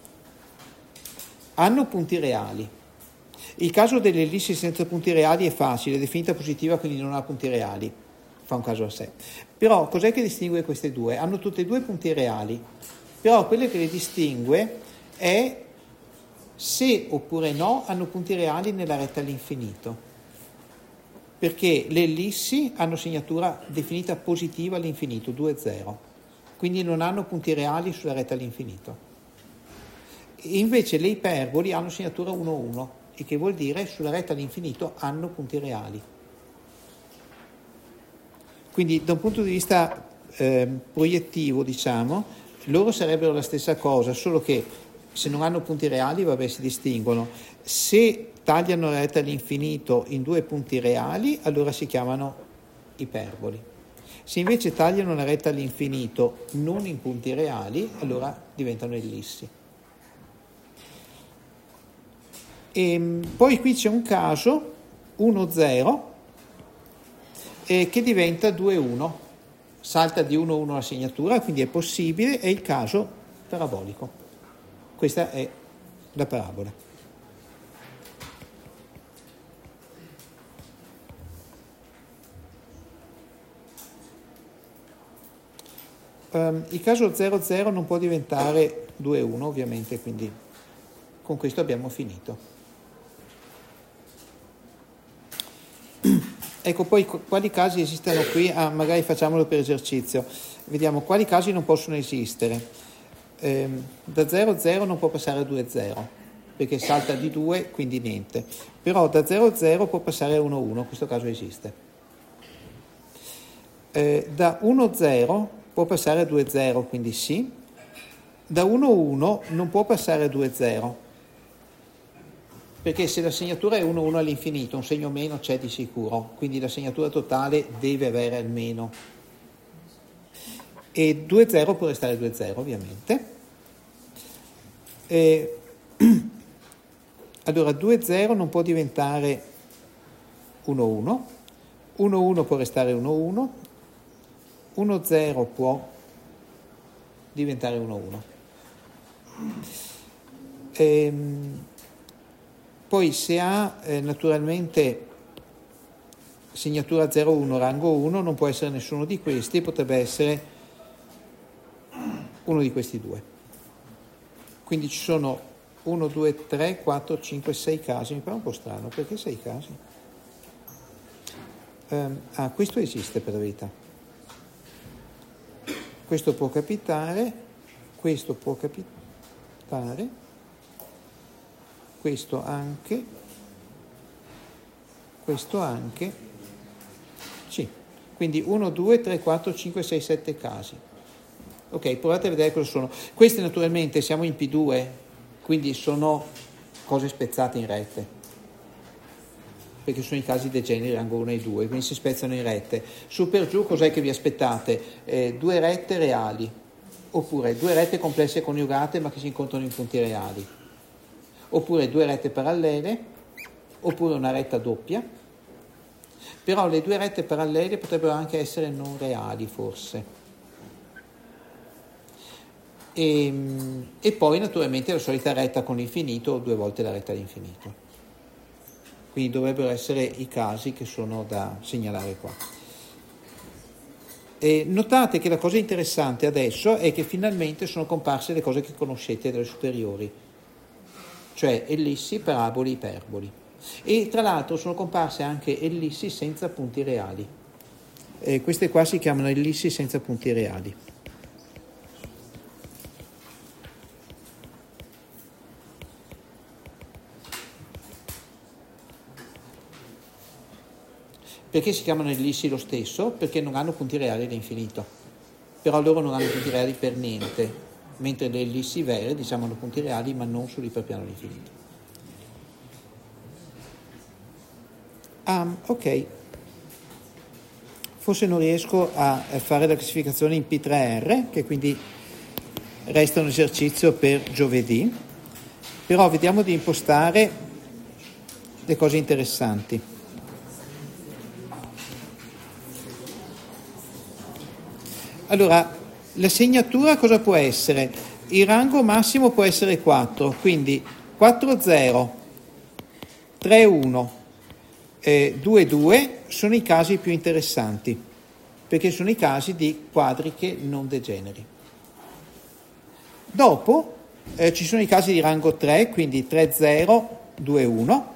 Hanno punti reali. Il caso delle ellissi senza punti reali è facile, è definita positiva, quindi non ha punti reali, fa un caso a sé. Però cos'è che distingue queste due? Hanno tutte e due punti reali, però quello che le distingue è se oppure no hanno punti reali nella retta all'infinito. Perché le ellissi hanno segnatura definita positiva all'infinito, due zero, quindi non hanno punti reali sulla retta all'infinito. Invece le iperboli hanno segnatura uno uno, il che vuol dire sulla retta all'infinito hanno punti reali. Quindi da un punto di vista eh, proiettivo, diciamo, loro sarebbero la stessa cosa, solo che se non hanno punti reali, vabbè, si distinguono. Se tagliano la retta all'infinito in due punti reali, allora si chiamano iperboli. Se invece tagliano la retta all'infinito non in punti reali, allora diventano ellissi. E poi qui c'è un caso uno zero eh, che diventa due uno, salta di uno uno la segnatura, quindi è possibile, è il caso parabolico. Questa è la parabola. Um, il caso zero zero non può diventare due uno ovviamente, quindi con questo abbiamo finito. Ecco, poi quali casi esistono qui? Ah, magari facciamolo per esercizio. Vediamo quali casi non possono esistere. Eh, da zero zero non può passare a due zero, perché salta di due, quindi niente. Però da zero zero può passare a uno uno, questo caso esiste. Eh, da uno zero può passare a due zero, quindi sì. Da uno uno non può passare a due zero, perché se la segnatura è uno uno all'infinito, un segno meno c'è di sicuro, quindi la segnatura totale deve avere almeno. E due zero può restare due zero, ovviamente. E allora due zero non può diventare uno uno, uno uno può restare uno uno, uno zero può diventare uno uno. Ehm, Poi se ha eh, naturalmente segnatura zero uno, rango uno, non può essere nessuno di questi, potrebbe essere uno di questi due. Quindi ci sono uno, due, tre, quattro, cinque, sei casi. Mi pare un po' strano, perché sei casi? Um, ah, questo esiste per la verità. Questo può capitare, questo può capitare, questo anche, questo anche, sì, quindi uno, due, tre, quattro, cinque, sei, sette casi. Ok, provate a vedere cosa sono. Queste naturalmente siamo in P due, quindi sono cose spezzate in rette, perché sono i casi dei generi rango uno e due, quindi si spezzano in rette. Su per giù cos'è che vi aspettate? Eh, due rette reali, oppure due rette complesse coniugate ma che si incontrano in punti reali, oppure due rette parallele, oppure una retta doppia. Però le due rette parallele potrebbero anche essere non reali, forse. E, e poi naturalmente la solita retta con l'infinito o due volte la retta all'infinito. Quindi dovrebbero essere i casi che sono da segnalare qua. E notate che la cosa interessante adesso è che finalmente sono comparse le cose che conoscete dalle superiori, cioè ellissi, paraboli, iperboli. E tra l'altro sono comparse anche ellissi senza punti reali. Eh, queste qua si chiamano ellissi senza punti reali. Perché si chiamano ellissi lo stesso? Perché non hanno punti reali all'infinito. Però loro non hanno punti reali per niente, mentre le ellissi vere, diciamo, hanno punti reali ma non sull'iperpiano all'infinito. Ah, ok. Forse non riesco a fare la classificazione in P tre R, che quindi resta un esercizio per giovedì, però vediamo di impostare le cose interessanti. Allora, la segnatura cosa può essere? Il rango massimo può essere quattro, quindi quattro zero, tre uno, eh, due due sono i casi più interessanti, perché sono i casi di quadriche non degeneri. Dopo eh, ci sono i casi di rango tre, quindi tre zero, due uno,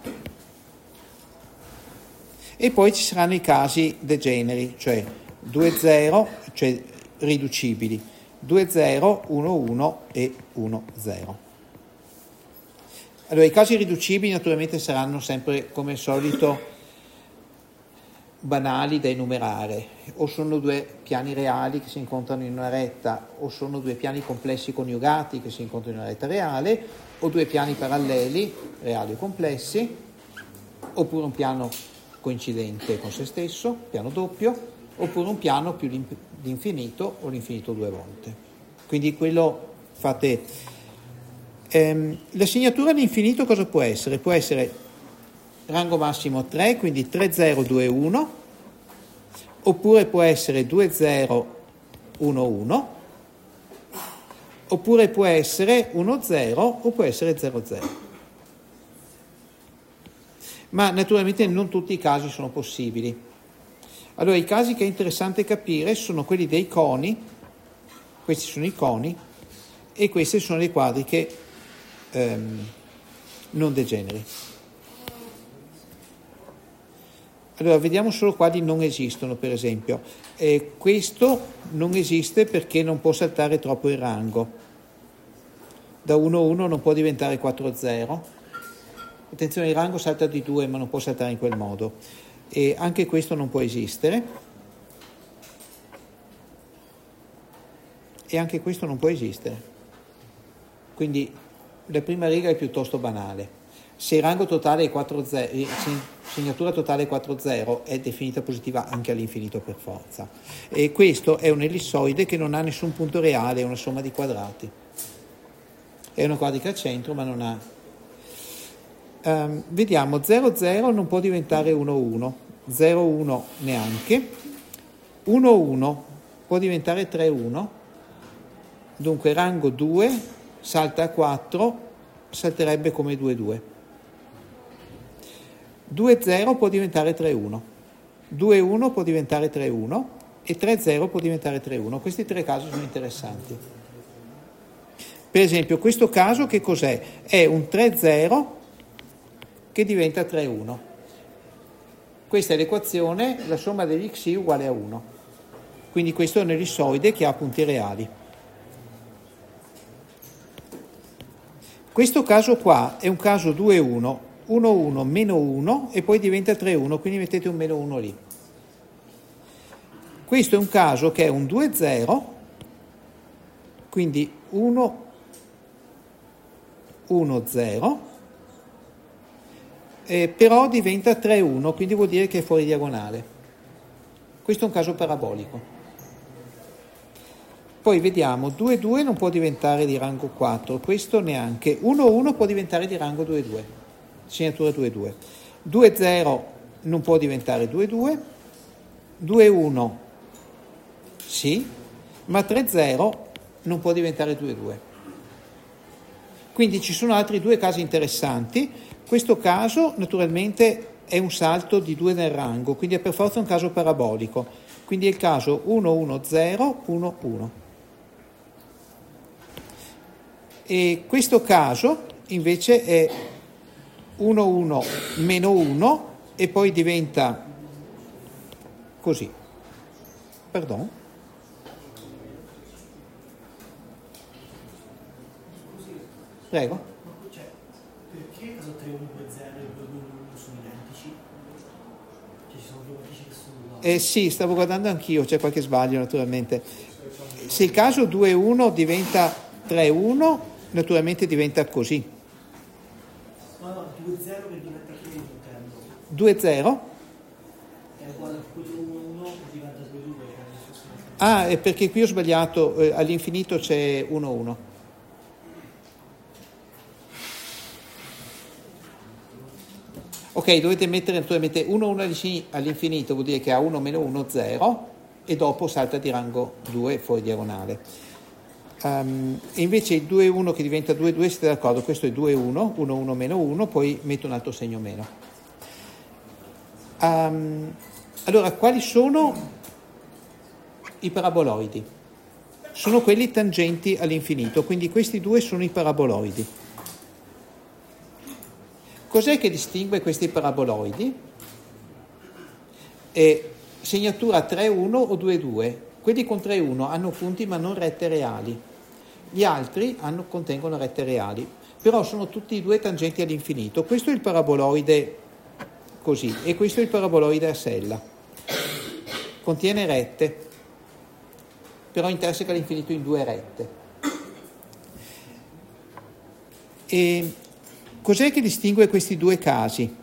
e poi ci saranno i casi degeneri, cioè due zero, cioè riducibili, due zero, uno uno e uno zero. Allora, i casi riducibili naturalmente saranno sempre, come al solito, banali da enumerare, o sono due piani reali che si incontrano in una retta, o sono due piani complessi coniugati che si incontrano in una retta reale, o due piani paralleli, reali o complessi, oppure un piano coincidente con se stesso, piano doppio, oppure un piano più l'infinito o l'infinito due volte. Quindi quello fate. Ehm, la segnatura all'infinito cosa può essere? Può essere rango massimo tre, quindi tre zero due uno, oppure può essere due zero uno uno, oppure può essere uno zero o può essere zero zero. Ma naturalmente non tutti i casi sono possibili. Allora, i casi che è interessante capire sono quelli dei coni, questi sono i coni, e queste sono le quadriche ehm, non degeneri. Allora, vediamo solo quali non esistono, per esempio. Eh, questo non esiste perché non può saltare troppo il rango. Da uno uno non può diventare quattro zero. Attenzione, il rango salta di due, ma non può saltare in quel modo. E anche questo non può esistere. E anche questo non può esistere. Quindi la prima riga è piuttosto banale. Se il rango totale è quattro zero, segnatura totale è quattro zero, è definita positiva anche all'infinito per forza. E questo è un ellissoide che non ha nessun punto reale, è una somma di quadrati. È una quadrica al centro, ma non ha... Um, vediamo, zero zero non può diventare uno uno, zero uno neanche, uno uno può diventare tre uno, dunque rango due salta a quattro, salterebbe come due due. due zero può diventare tre uno, due uno può diventare tre uno e tre zero può diventare tre uno. Questi tre casi sono interessanti. Per esempio, questo caso che cos'è? È un tre zero che diventa tre uno. Questa è l'equazione, la somma degli xi uguale a uno. Quindi questo è un ellissoide che ha punti reali. Questo caso qua è un caso due uno, uno uno meno uno e poi diventa tre uno, quindi mettete un meno uno lì. Questo è un caso che è un due zero, quindi uno uno zero, Eh, però diventa tre uno, quindi vuol dire che è fuori diagonale. Questo è un caso parabolico. Poi vediamo, due due non può diventare di rango quattro, questo neanche. uno uno può diventare di rango due due, segnatura due due. due zero non può diventare due due, due uno sì, ma tre zero non può diventare due due. Quindi ci sono altri due casi interessanti. Questo caso naturalmente è un salto di due nel rango, quindi è per forza un caso parabolico, quindi è il caso uno uno zero uno uno. E questo caso invece è uno uno meno uno e poi diventa così. Pardon? Prego. Cioè, perché caso tre uno due zero e due due uno sono identici? Cioè ci sono due vertici che sono uguali? Eh sì, stavo guardando anch'io, c'è qualche sbaglio naturalmente. Se il caso due uno diventa tre uno, naturalmente diventa così. No, no, due zero che diventa tre uno intendo. due zero? È uguale a quello uno uno che diventa due due. Ah, è perché qui ho sbagliato, eh, all'infinito c'è uno uno. Ok, dovete mettere naturalmente uno uno all'infinito, vuol dire che ha uno meno uno, zero, e dopo salta di rango due fuori diagonale. Um, e invece il due uno che diventa due due, siete d'accordo? Questo è due uno, uno uno meno uno, poi metto un altro segno meno. Um, allora, quali sono i paraboloidi? Sono quelli tangenti all'infinito, quindi questi due sono i paraboloidi. Cos'è che distingue questi paraboloidi? È segnatura tre uno o due due. Quelli con tre uno hanno punti ma non rette reali. Gli altri hanno, contengono rette reali, però sono tutti e due tangenti all'infinito. Questo è il paraboloide così e questo è il paraboloide a sella. Contiene rette, però interseca l'infinito in due rette. E cos'è che distingue questi due casi?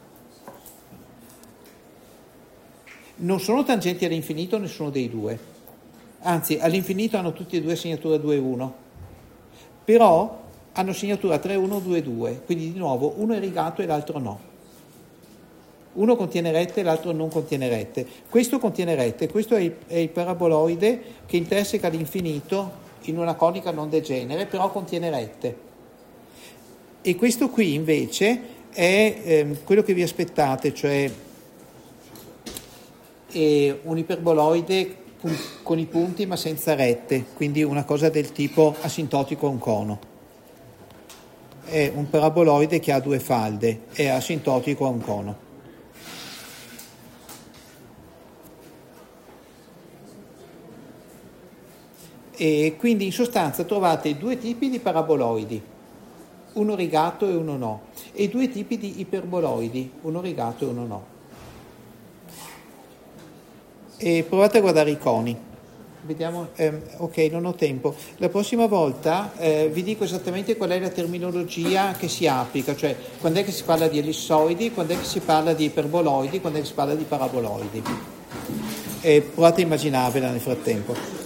Non sono tangenti all'infinito nessuno dei due, anzi all'infinito hanno tutti e due segnatura due uno, però hanno segnatura tre uno due due, quindi di nuovo uno è rigato e l'altro no. Uno contiene rette e l'altro non contiene rette. Questo contiene rette, questo è il, è il paraboloide che interseca l'infinito in una conica non degenere, però contiene rette. E questo qui invece è ehm, quello che vi aspettate, cioè è un iperboloide con i punti ma senza rette, quindi una cosa del tipo asintotico a un cono. È un paraboloide che ha due falde, è asintotico a un cono. E quindi in sostanza trovate due tipi di paraboloidi, uno rigato e uno no, e due tipi di iperboloidi, uno rigato e uno no. E provate a guardare i coni. Vediamo, ehm, ok, non ho tempo. La prossima volta eh, vi dico esattamente qual è la terminologia che si applica, cioè quando è che si parla di ellissoidi, quando è che si parla di iperboloidi, quando è che si parla di paraboloidi. E provate a immaginarvela nel frattempo.